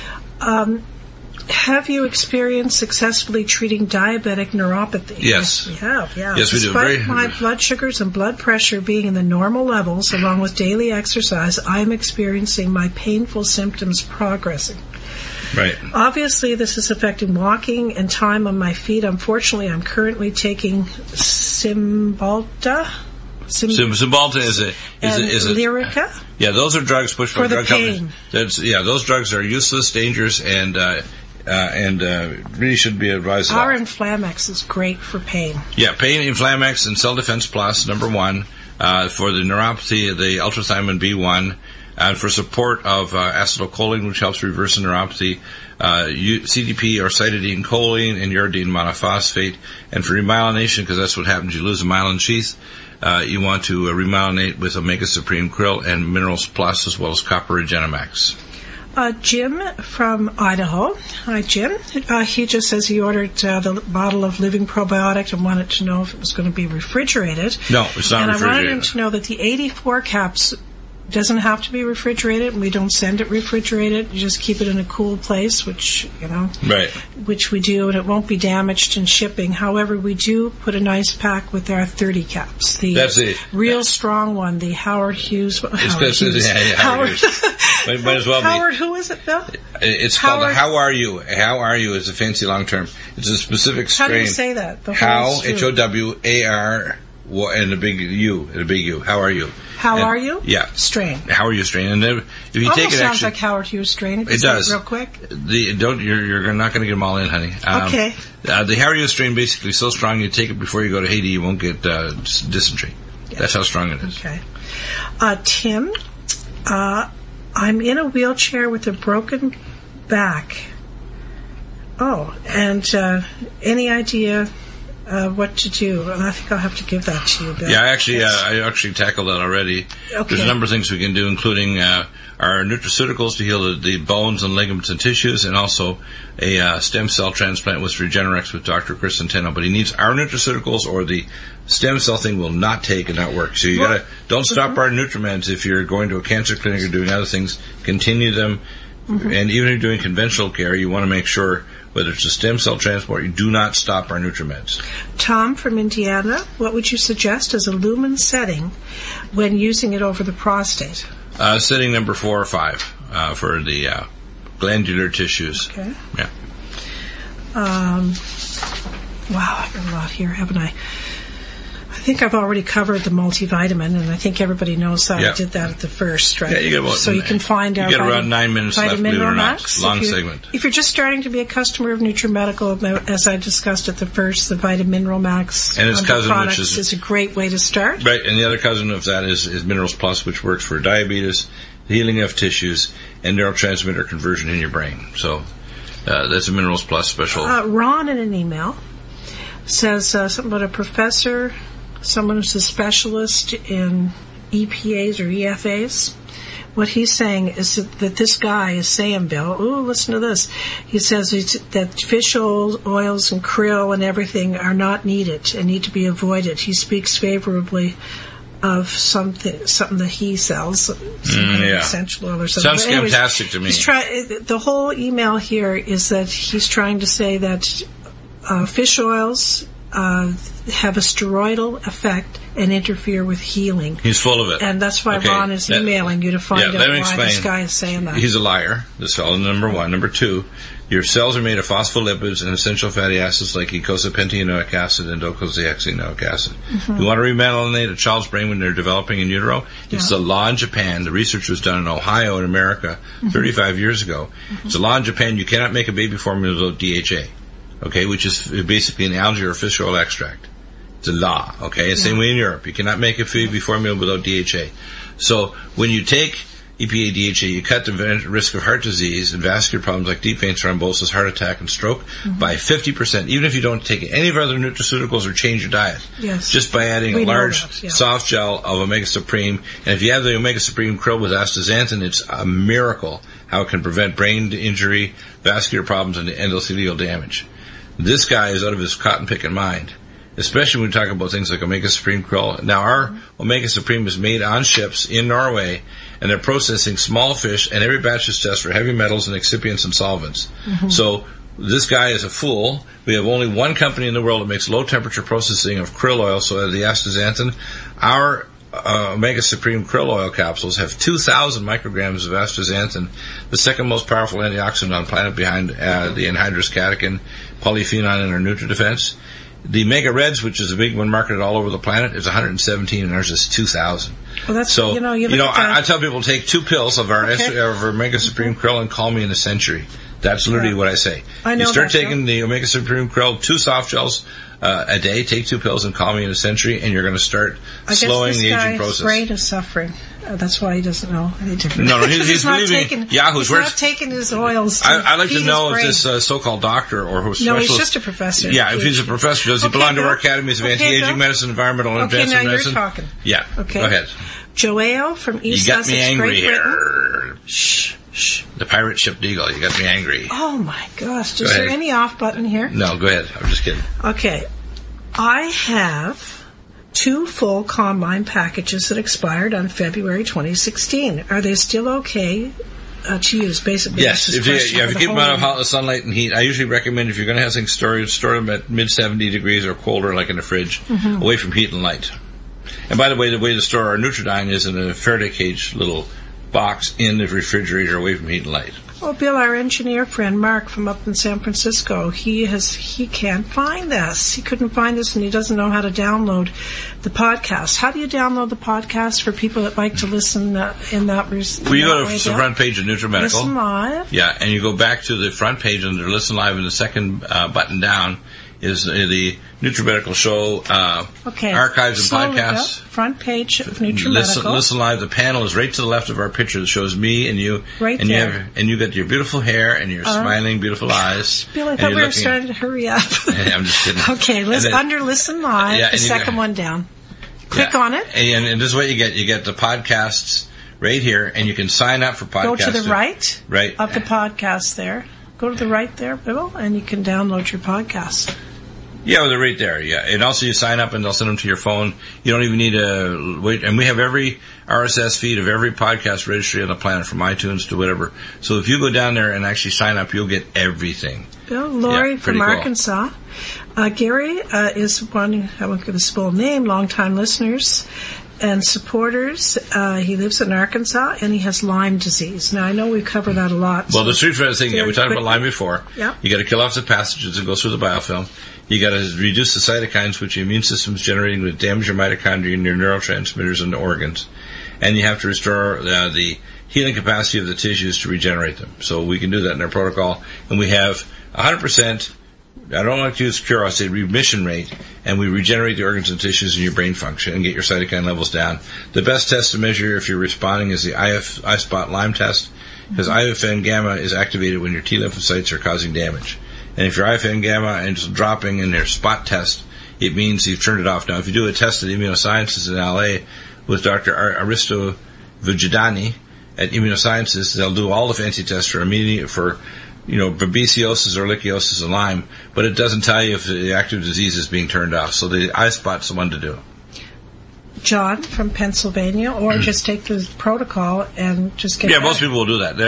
have you experienced successfully treating diabetic neuropathy? Yes. We have, yeah. Yes, we do. Despite my blood sugars and blood pressure being in the normal levels, along with daily exercise, I am experiencing my painful symptoms progressing. Right. Obviously, this is affecting walking and time on my feet. Unfortunately, I'm currently taking Cymbalta. Cymbalta is a Lyrica. Yeah, those are drugs pushed by For the drug pain. companies. Those drugs are useless, dangerous, and really should be advised. Inflamex is great for pain. Yeah, pain, Inflamex, and Cell Defense Plus, number 1. For the neuropathy, the ultrathiamine B1. And for support of acetylcholine, which helps reverse the neuropathy, CDP or cytidine choline and uridine monophosphate. And for remyelination, because that's what happens, you lose a myelin sheath, you want to remyelinate with Omega Supreme Krill and Minerals Plus, as well as Copper Regenemax. Jim from Idaho. Hi, Jim. He just says he ordered the bottle of Living Probiotic and wanted to know if it was going to be refrigerated. No, it's not refrigerated. And I wanted him to know that the 84 caps doesn't have to be refrigerated, and we don't send it refrigerated. You just keep it in a cool place, which which we do, and it won't be damaged in shipping. However, we do put a nice pack with our 30 caps. That's it. Real strong one, the Howard Hughes. Howard Hughes. Might as well be. Howard, who is it, Bill? It's called the How Are You. How Are You is a fancy long term. It's a specific strain. How do you say that? How, H-O-W-A-R, and a big U. How are you? How are you? Yeah. Strain. How are you strain? And if you almost take it, sounds like Howard Hughes strain. It does. Real quick. You're not going to get them all in, honey. Okay. The How Are You strain basically is so strong you take it before you go to Haiti, you won't get dysentery. Yeah. That's how strong it is. Okay. Tim, I'm in a wheelchair with a broken back. Oh, and any idea what to do? I think I'll have to give that to you, Bill. Yeah, I actually tackled that already. Okay. There's a number of things we can do, including our nutraceuticals to heal the bones and ligaments and tissues, and also a stem cell transplant with Regenerex with Dr. Chris Centeno. But he needs our nutraceuticals, or the stem cell thing will not take and not work. So you got to don't stop our Nutrimeds if you're going to a cancer clinic or doing other things. Continue them. And even if you're doing conventional care, you want to make sure, whether it's a stem cell transport, you do not stop our Nutrimeds. Tom from Indiana, what would you suggest as a lumen setting when using it over the prostate? Setting number 4 or 5 for the glandular tissues. Okay. Yeah. Wow, I've got a lot here, haven't I? I think I've already covered the multivitamin, and I think everybody knows that. Yeah. I did that at the first, right? Yeah, you get about, so you can find our you get around 9 minutes left, believe it or not. Long segment. If you're just starting to be a customer of NutriMedical, as I discussed at the first, the Vitamineral Max and its cousin, which is a great way to start. Right, and the other cousin of that is Minerals Plus, which works for diabetes, healing of tissues, and neurotransmitter conversion in your brain. So that's a Minerals Plus special. Ron in an email says something about a professor, someone who's a specialist in EPAs or EFAs. What he's saying is that this guy is saying, Bill, listen to this. He says that fish oils and krill and everything are not needed and need to be avoided. He speaks favorably of something that he sells, essential oil or something. Sounds fantastic to me. The whole email here is that he's trying to say that fish oils have a steroidal effect and interfere with healing. He's full of it. And that's why Ron is emailing you to find out why explain. this guy is saying that. He's a liar, this fellow, number one. Number two, your cells are made of phospholipids and essential fatty acids like eicosapentaenoic acid and docosahexaenoic acid. Mm-hmm. You want to remelanate a child's brain when they're developing in utero? It's the law in Japan. The research was done in Ohio in America 35 years ago. It's a law in Japan. You cannot make a baby formula without DHA. Okay, which is basically an algae or fish oil extract. It's a law, okay? Same way in Europe. You cannot make a baby formula without DHA. So when you take EPA DHA, you cut the risk of heart disease and vascular problems like deep vein thrombosis, heart attack, and stroke by 50%, even if you don't take any of our other nutraceuticals or change your diet. Yes. Just by adding a large soft gel of Omega Supreme. And if you have the Omega Supreme Krill with astaxanthin, it's a miracle how it can prevent brain injury, vascular problems, and endothelial damage. This guy is out of his cotton picking mind, especially when we talk about things like Omega Supreme Krill. Now, our Omega Supreme is made on ships in Norway, and they're processing small fish, and every batch is tested for heavy metals and excipients and solvents. Mm-hmm. So this guy is a fool. We have only one company in the world that makes low-temperature processing of krill oil, so the astaxanthin. Our Omega Supreme Krill Oil capsules have 2,000 micrograms of astaxanthin, the second most powerful antioxidant on the planet behind the anhydrous catechin, polyphenol, and our NutriDefense. The Mega Reds, which is a big one marketed all over the planet, is 117, and ours is 2,000. Well, that's so. I tell people take 2 pills of our Omega Supreme Krill and call me in a century. That's literally what I say. You start taking the Omega Supreme Krill, 2 soft gels a day, take 2 pills and call me in a century, and you're going to start slowing the aging process. His brain is suffering. That's why he doesn't know any different. No, he's believing Yahoo's words. He's not taking his oils. I'd like to know if this so-called doctor or who's specialist. No, he's just a professor. Yeah, if he's a professor, does he belong to our academies of anti-aging medicine, environmental and advanced medicine? Okay, now you're talking. Yeah. Okay. Go ahead. Joao from East Sussex. You got me angry here. Shh. The pirate ship Deagle. You got me angry. Oh my gosh. Is there any off button here? No, go ahead. I'm just kidding. Okay. I have 2 full Combine packages that expired on February 2016. Are they still okay to use? Basically, yes. If you keep them out of hot sunlight and heat, I usually recommend if you're going to have things stored, store them at mid 70 degrees or colder, like in a fridge, away from heat and light. And by the way to store our Nutridyne is in a Faraday cage little box in the refrigerator, away from heat and light. Well, Bill, our engineer friend Mark from up in San Francisco, he can't find this. He couldn't find this, and he doesn't know how to download the podcast. How do you download the podcast for people that like to listen in that? Well, you go to the front page of NutriMedical. Listen Live. Yeah, and you go back to the front page under Listen Live, and the second button down is the NutriMedical Show archives and podcasts. Front page of NutriMedical. Listen Live. The panel is right to the left of our picture that shows me and you. Right and there. You got your beautiful hair and your smiling, beautiful eyes. Bill, I thought we were starting to hurry up. I'm just kidding. Okay, under Listen Live, the second one down. Click on it. And this is what you get. You get the podcasts right here, and you can sign up for podcasts. Go to the right of the podcast there. Go to the right there, Bill, and you can download your podcast. Yeah, well, they're right there. Yeah, and also you sign up and they'll send them to your phone. You don't even need to wait. And we have every RSS feed of every podcast registry on the planet, from iTunes to whatever. So if you go down there and actually sign up, you'll get everything. Bill, Lori Yeah, from pretty cool. Arkansas. Gary is one, I won't give his full name, longtime listeners and supporters. He lives in Arkansas, and he has Lyme disease. Now, I know we've covered that a lot. Well, so the street fed thing, yeah, we talked about Lyme before. Yeah. You got to kill off the pathogens that go through the biofilm. You got to reduce the cytokines which your immune system is generating that damage your mitochondria and your neurotransmitters and organs. And you have to restore the healing capacity of the tissues to regenerate them. So we can do that in our protocol. And we have 100%, I don't like to use cure, I say remission rate, and we regenerate the organs and tissues in your brain function and get your cytokine levels down. The best test to measure if you're responding is the iSpot Lyme test, because IFN gamma is activated when your T lymphocytes are causing damage. And if your IFN gamma is dropping in their spot test, it means you've turned it off. Now, if you do a test at Immunosciences in LA with Dr. Aristo Vujadani at Immunosciences, they'll do all the fancy tests for babesiosis or ehrlichiosis and Lyme, but it doesn't tell you if the active disease is being turned off. So the iSpot's the one to do. John from Pennsylvania, or just take the protocol and just get Yeah, better. most people will do that.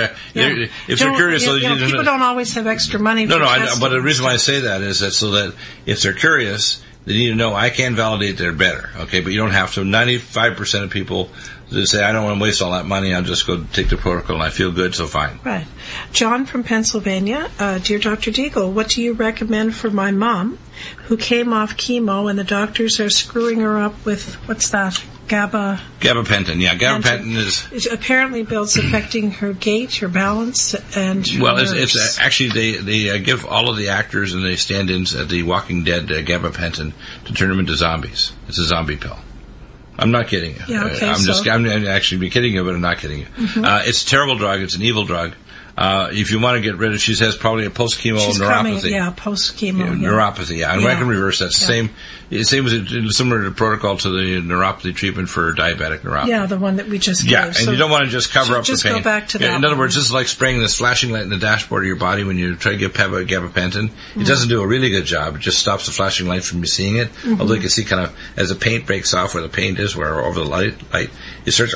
If they're curious, people don't always have extra money. No, for no. But the reason why I say that is that so that if they're curious, they need to know I can validate they're better. Okay, but you don't have to. 95% of people that say I don't want to waste all that money. I'll just go take the protocol and I feel good, so fine. Right. John from Pennsylvania, dear Dr. Deagle, what do you recommend for my mom who came off chemo and the doctors are screwing her up with, what's that, Gabapentin, yeah. Gabapentin is... It apparently, Bill's affecting her gait, her balance, and her Well, nerves. it's actually, they give all of the actors and the stand-ins at The Walking Dead gabapentin to turn them into zombies. It's a zombie pill. I'm not kidding you. Yeah, okay, I'm actually be kidding you, but I'm not kidding you. Mm-hmm. It's a terrible drug. It's an evil drug. If you want to get rid of, she has probably a post-chemo She's neuropathy. post-chemo. Neuropathy, yeah. And I can reverse that. Yeah. Same as similar to protocol to the neuropathy treatment for diabetic neuropathy. Yeah, the one that we just gave. Yeah, and So you don't want to just cover up the just pain. go back to that In other one. words, this is like spraying this flashing light in the dashboard of your body when you try to get gabapentin. It doesn't do a really good job. It just stops the flashing light from you seeing it. Although you can see kind of as the paint breaks off where the paint is, where over the light, it starts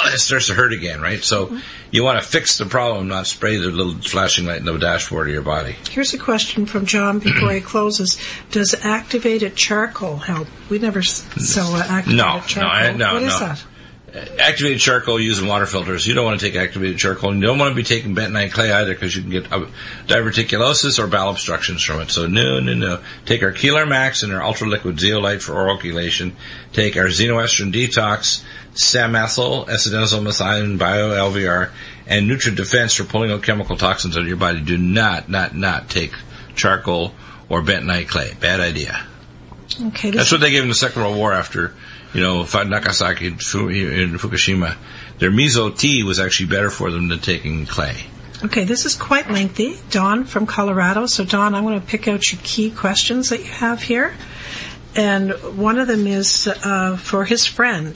to hurt again, right? So you want to fix the problem, not spray the little flashing light in the dashboard of your body. Here's a question from John before he closes. Does activated charcoal help? We never sell activated charcoal. No. What is that? Activated charcoal using water filters. You don't want to take activated charcoal. You don't want to be taking bentonite clay either because you can get diverticulosis or bowel obstructions from it. So no. Take our Keeler Max and our ultra liquid zeolite for oral chelation. Take our Xenoestrin Detox, Samethyl, Acetylcysteine methionine, Bio-LVR, and Nutrient Defense for pulling out chemical toxins out of your body. Do not take charcoal or bentonite clay. Bad idea. Okay. That's what they gave in the Second World War after, Nagasaki and Fukushima. Their miso tea was actually better for them than taking clay. Okay, this is quite lengthy. Don from Colorado. So, Don, I'm going to pick out your key questions that you have here. And one of them is for his friend.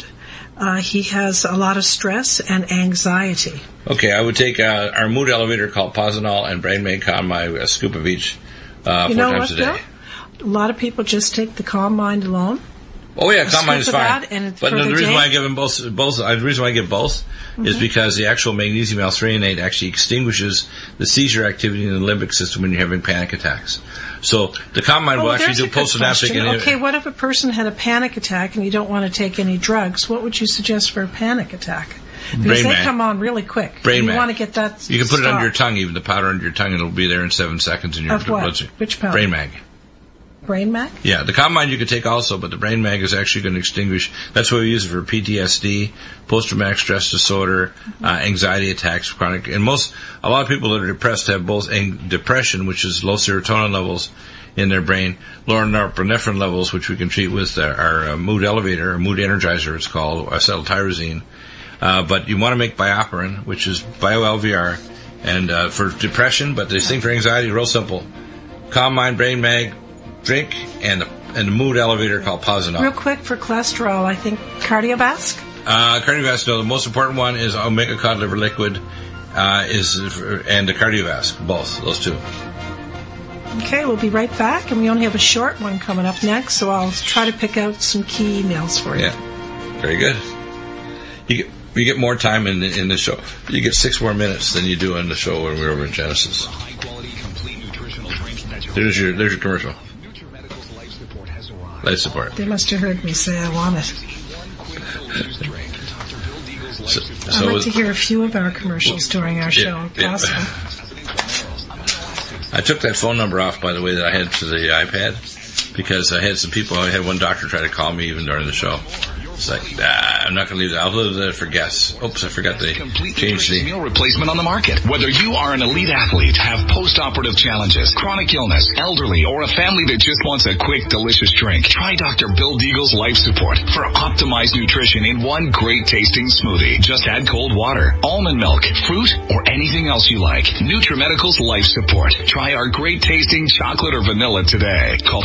He has a lot of stress and anxiety. Okay, I would take our mood elevator called Posinol and Brain Made Calm, a scoop of each 4 times a day. Bill? A lot of people just take the Calm Mind alone. Oh yeah, Calm Mind is fine. But the reason why I give them both, the reason why I give both is because the actual magnesium L-threonate actually extinguishes the seizure activity in the limbic system when you're having panic attacks. So the Calm Mind will actually do postsynaptic. Okay, what if a person had a panic attack and you don't want to take any drugs? What would you suggest for a panic attack? Because they come on really quick. You want to get that. You can put it under your tongue, even the powder under your tongue, and it'll be there in 7 seconds in your bloodstream. Which powder? Brain Mag. Brain Mag? Yeah, the Calm Mind you could take also, but the Brain Mag is actually going to extinguish. That's why we use it for PTSD, post-traumatic stress disorder, anxiety attacks, chronic. And a lot of people that are depressed have both depression, which is low serotonin levels in their brain, lower norepinephrine levels, which we can treat with our mood elevator, or mood energizer, it's called, acetyltyrosine. But you want to make bioperin, which is Bio-LVR, and for depression, but this thing for anxiety, real simple. Calm Mind, Brain Mag, drink, and the mood elevator called Posinol. Real quick, for cholesterol, I think Cardiovasc? Cardiovasc, no, the most important one is Omega Cod Liver Liquid, and the Cardiovasc, both, those two. Okay, we'll be right back, and we only have a short one coming up next, so I'll try to pick out some key emails for you. Yeah, very good. You get more time in the show. You get 6 more minutes than you do on the show when we're over in Genesis. There's your commercial. Life support. They must have heard me say I want it. I'd like to hear a few of our commercials during our show, if possible. I took that phone number off, by the way, that I had to the iPad, because I had some people, I had one doctor try to call me even during the show. It's like, I'm not going to leave that. I'll leave that for guests. Oops, I forgot to change the meal replacement on the market. Whether you are an elite athlete, have post-operative challenges, chronic illness, elderly, or a family that just wants a quick, delicious drink, try Dr. Bill Deagle's Life Support for optimized nutrition in one great tasting smoothie. Just add cold water, almond milk, fruit, or anything else you like. NutriMedical's Life Support. Try our great tasting chocolate or vanilla today. Call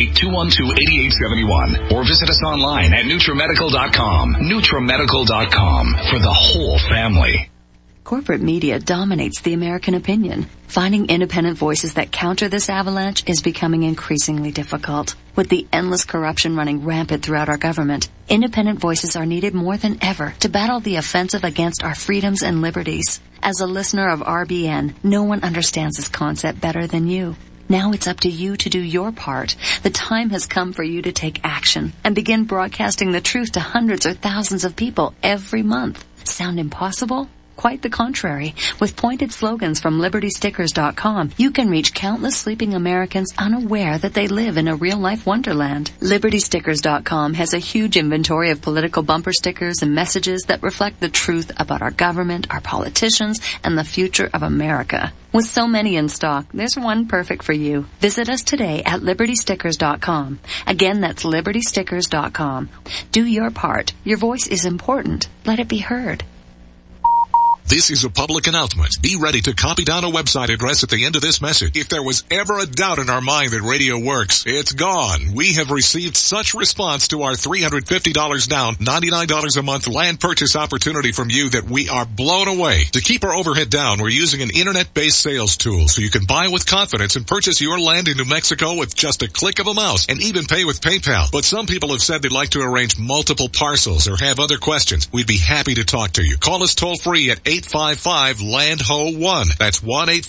888-212-8871 or visit us online at NutriMedical.com. NutriMedical.com for the whole family. Corporate media dominates the American opinion. Finding independent voices that counter this avalanche is becoming increasingly difficult. With the endless corruption running rampant throughout our government, independent voices are needed more than ever to battle the offensive against our freedoms and liberties. As a listener of RBN, no one understands this concept better than you. Now it's up to you to do your part. The time has come for you to take action and begin broadcasting the truth to hundreds or thousands of people every month. Sound impossible? Quite the contrary. With pointed slogans from LibertyStickers.com, you can reach countless sleeping Americans unaware that they live in a real-life wonderland. LibertyStickers.com has a huge inventory of political bumper stickers and messages that reflect the truth about our government, our politicians, and the future of America. With so many in stock, there's one perfect for you. Visit us today at LibertyStickers.com. Again, that's LibertyStickers.com. Do your part. Your voice is important. Let it be heard. This is a public announcement. Be ready to copy down a website address at the end of this message. If there was ever a doubt in our mind that radio works, it's gone. We have received such response to our $350 down, $99 a month land purchase opportunity from you that we are blown away. To keep our overhead down, we're using an internet-based sales tool so you can buy with confidence and purchase your land in New Mexico with just a click of a mouse and even pay with PayPal. But some people have said they'd like to arrange multiple parcels or have other questions. We'd be happy to talk to you. Call us toll free at 855-LANDHO1. That's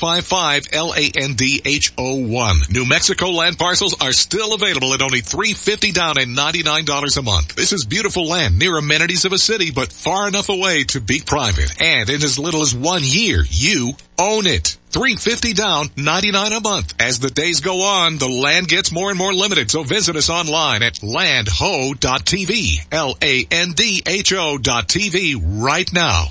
1-855-LANDHO1. New Mexico land parcels are still available at only $350 down and $99 a month. This is beautiful land near amenities of a city, but far enough away to be private. And in as little as 1 year, you own it. $350 down, $99 a month. As the days go on, the land gets more and more limited, so visit us online at landho.tv, LANDHO.tv right now.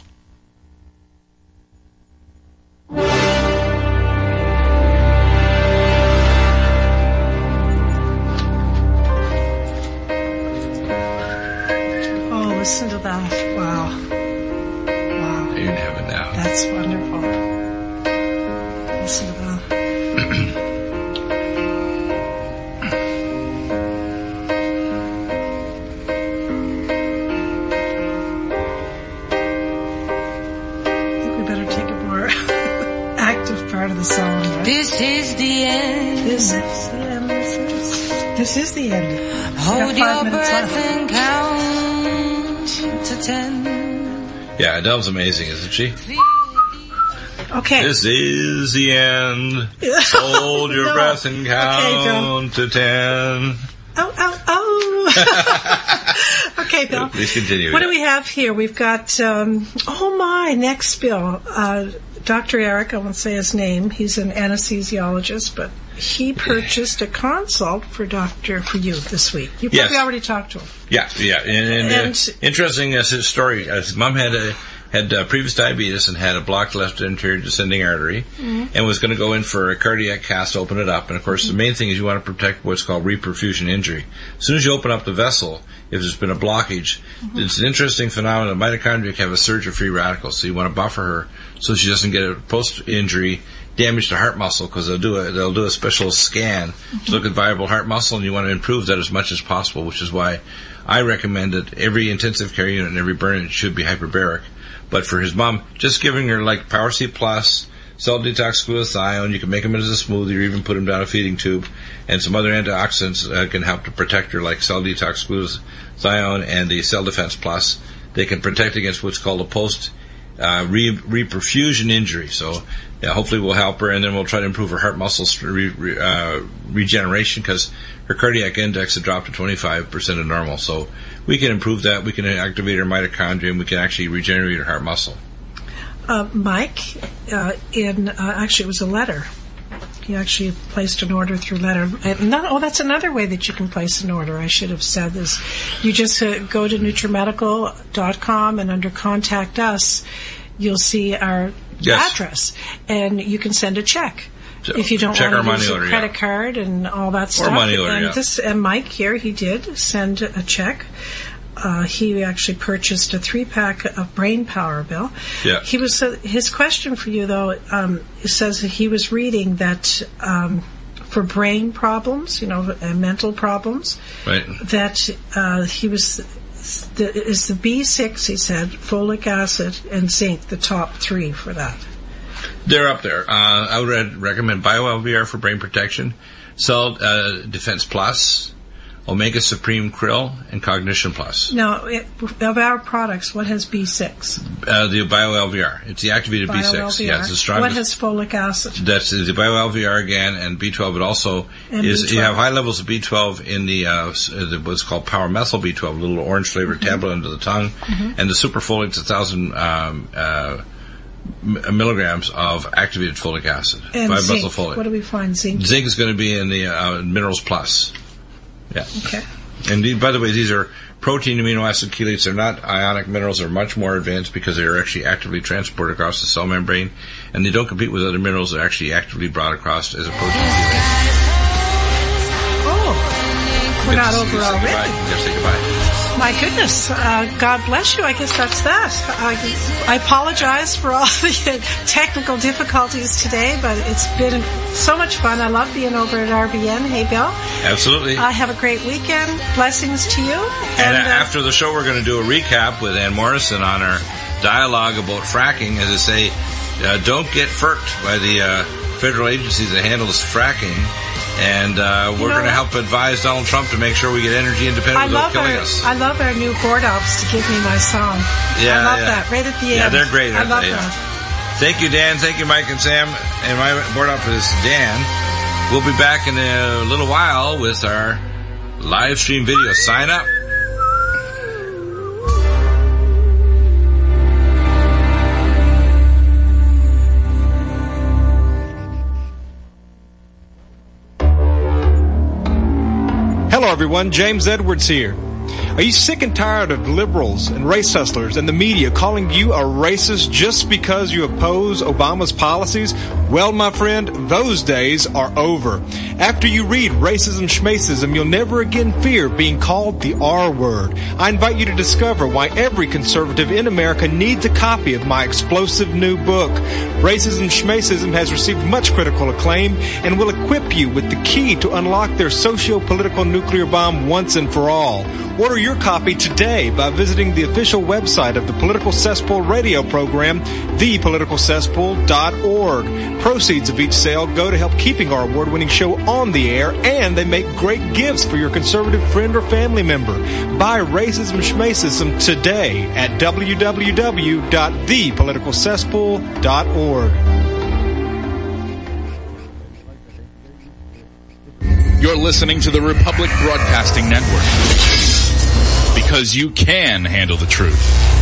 Oh, listen to that. Wow. Wow. You're in heaven now. That's wonderful. Listen to that. Part of the song, right? This is the end. This is the end. This is the end. Hold your breath and count to 10. Yeah, Adele's amazing, isn't she? Okay. This is the end. Hold your breath and count to 10. Oh. Okay, Bill. Please continue. What do we have here? We've got, next bill. Dr. Eric, I won't say his name, he's an anesthesiologist, but he purchased a consult for you this week. You probably already talked to him. Yeah. And interesting his story. His mom had previous diabetes and had a blocked left anterior descending artery, and was going to go in for a cardiac cast to open it up. And, of course, the main thing is you want to protect what's called reperfusion injury. As soon as you open up the vessel, if there's been a blockage, it's an interesting phenomenon. Mitochondria have a surge of free radicals, so you want to buffer her so she doesn't get a post-injury damage to heart muscle, because they'll do a special scan to look at viable heart muscle, and you want to improve that as much as possible, which is why I recommend that every intensive care unit and every burn unit should be hyperbaric. But for his mom, just giving her like Power C Plus, Cell Detox Glutathione. You can make them into a smoothie or even put them down a feeding tube. And some other antioxidants can help to protect her, like Cell Detox Glutathione and the Cell Defense Plus. They can protect against what's called a post-reperfusion injury. So hopefully we'll help her, and then we'll try to improve her heart muscle regeneration, because her cardiac index had dropped to 25% of normal. So we can improve that. We can activate her mitochondria, and we can actually regenerate her heart muscle. Mike, actually it was a letter. He actually placed an order through letter. That's another way that you can place an order. I should have said this. You just go to NutriMedical.com, and under Contact Us, you'll see our address, and you can send a check. If you don't want to use a credit card and all that stuff. Or money order, and Mike here, he did send a check. He actually purchased a 3-pack of Brain Power, Bill. Yeah. His question for you, though, says that he was reading that for brain problems, mental problems, right, that he was... is the B6, he said, folic acid and zinc, the top 3 for that? They're up there. I would recommend BioLVR for brain protection, Cell Defense Plus, Omega Supreme Krill, and Cognition Plus. Now, of our products, what has B6? The BioLVR. It's the activated B6. Yeah, it's the strongest. What has folic acid? That's the BioLVR again, and B12. It also is. B12. You have high levels of B12 in the what's called Power Methyl B12, a little orange flavored tablet under the tongue, and the Superfolate's 1,000 milligrams of activated folic acid. And zinc. What do we find zinc? Zinc is going to be in the Minerals Plus. Yeah. Okay. And by the way, these are protein amino acid chelates. They're not ionic minerals. They're much more advanced because they are actually actively transported across the cell membrane, and they don't compete with other minerals that are actually actively brought across as a protein chelate. Oh, we're not over already. Yes, say goodbye. My goodness, God bless you. I guess that's that. I apologize for all the technical difficulties today, but it's been so much fun. I love being over at RBN. Hey, Bill. Absolutely. Have a great weekend. Blessings to you. And after the show, we're going to do a recap with Ann Morrison on our dialogue about fracking. As I say, don't get FERCed by the federal agencies that handle this fracking. And we're going to help advise Donald Trump to make sure we get energy independent without killing us. I love our new board ops to give me my song. Yeah, I love that. Right at the end. Yeah, they're great. I love that. Yeah. Thank you, Dan. Thank you, Mike and Sam. And my board op is Dan. We'll be back in a little while with our live stream video. Sign up. Hello everyone, James Edwards here. Are you sick and tired of liberals and race hustlers and the media calling you a racist just because you oppose Obama's policies? Well, my friend, those days are over. After you read Racism Schmacism, you'll never again fear being called the R word. I invite you to discover why every conservative in America needs a copy of my explosive new book. Racism Schmacism has received much critical acclaim and will equip you with the key to unlock their socio-political nuclear bomb once and for all. Order your copy today by visiting the official website of the Political Cesspool radio program, thepoliticalcesspool.org. Proceeds of each sale go to help keeping our award-winning show on the air, and they make great gifts for your conservative friend or family member. Buy Racism Schmacism today at www.thepoliticalcesspool.org. You're listening to the Republic Broadcasting Network. Because you can handle the truth.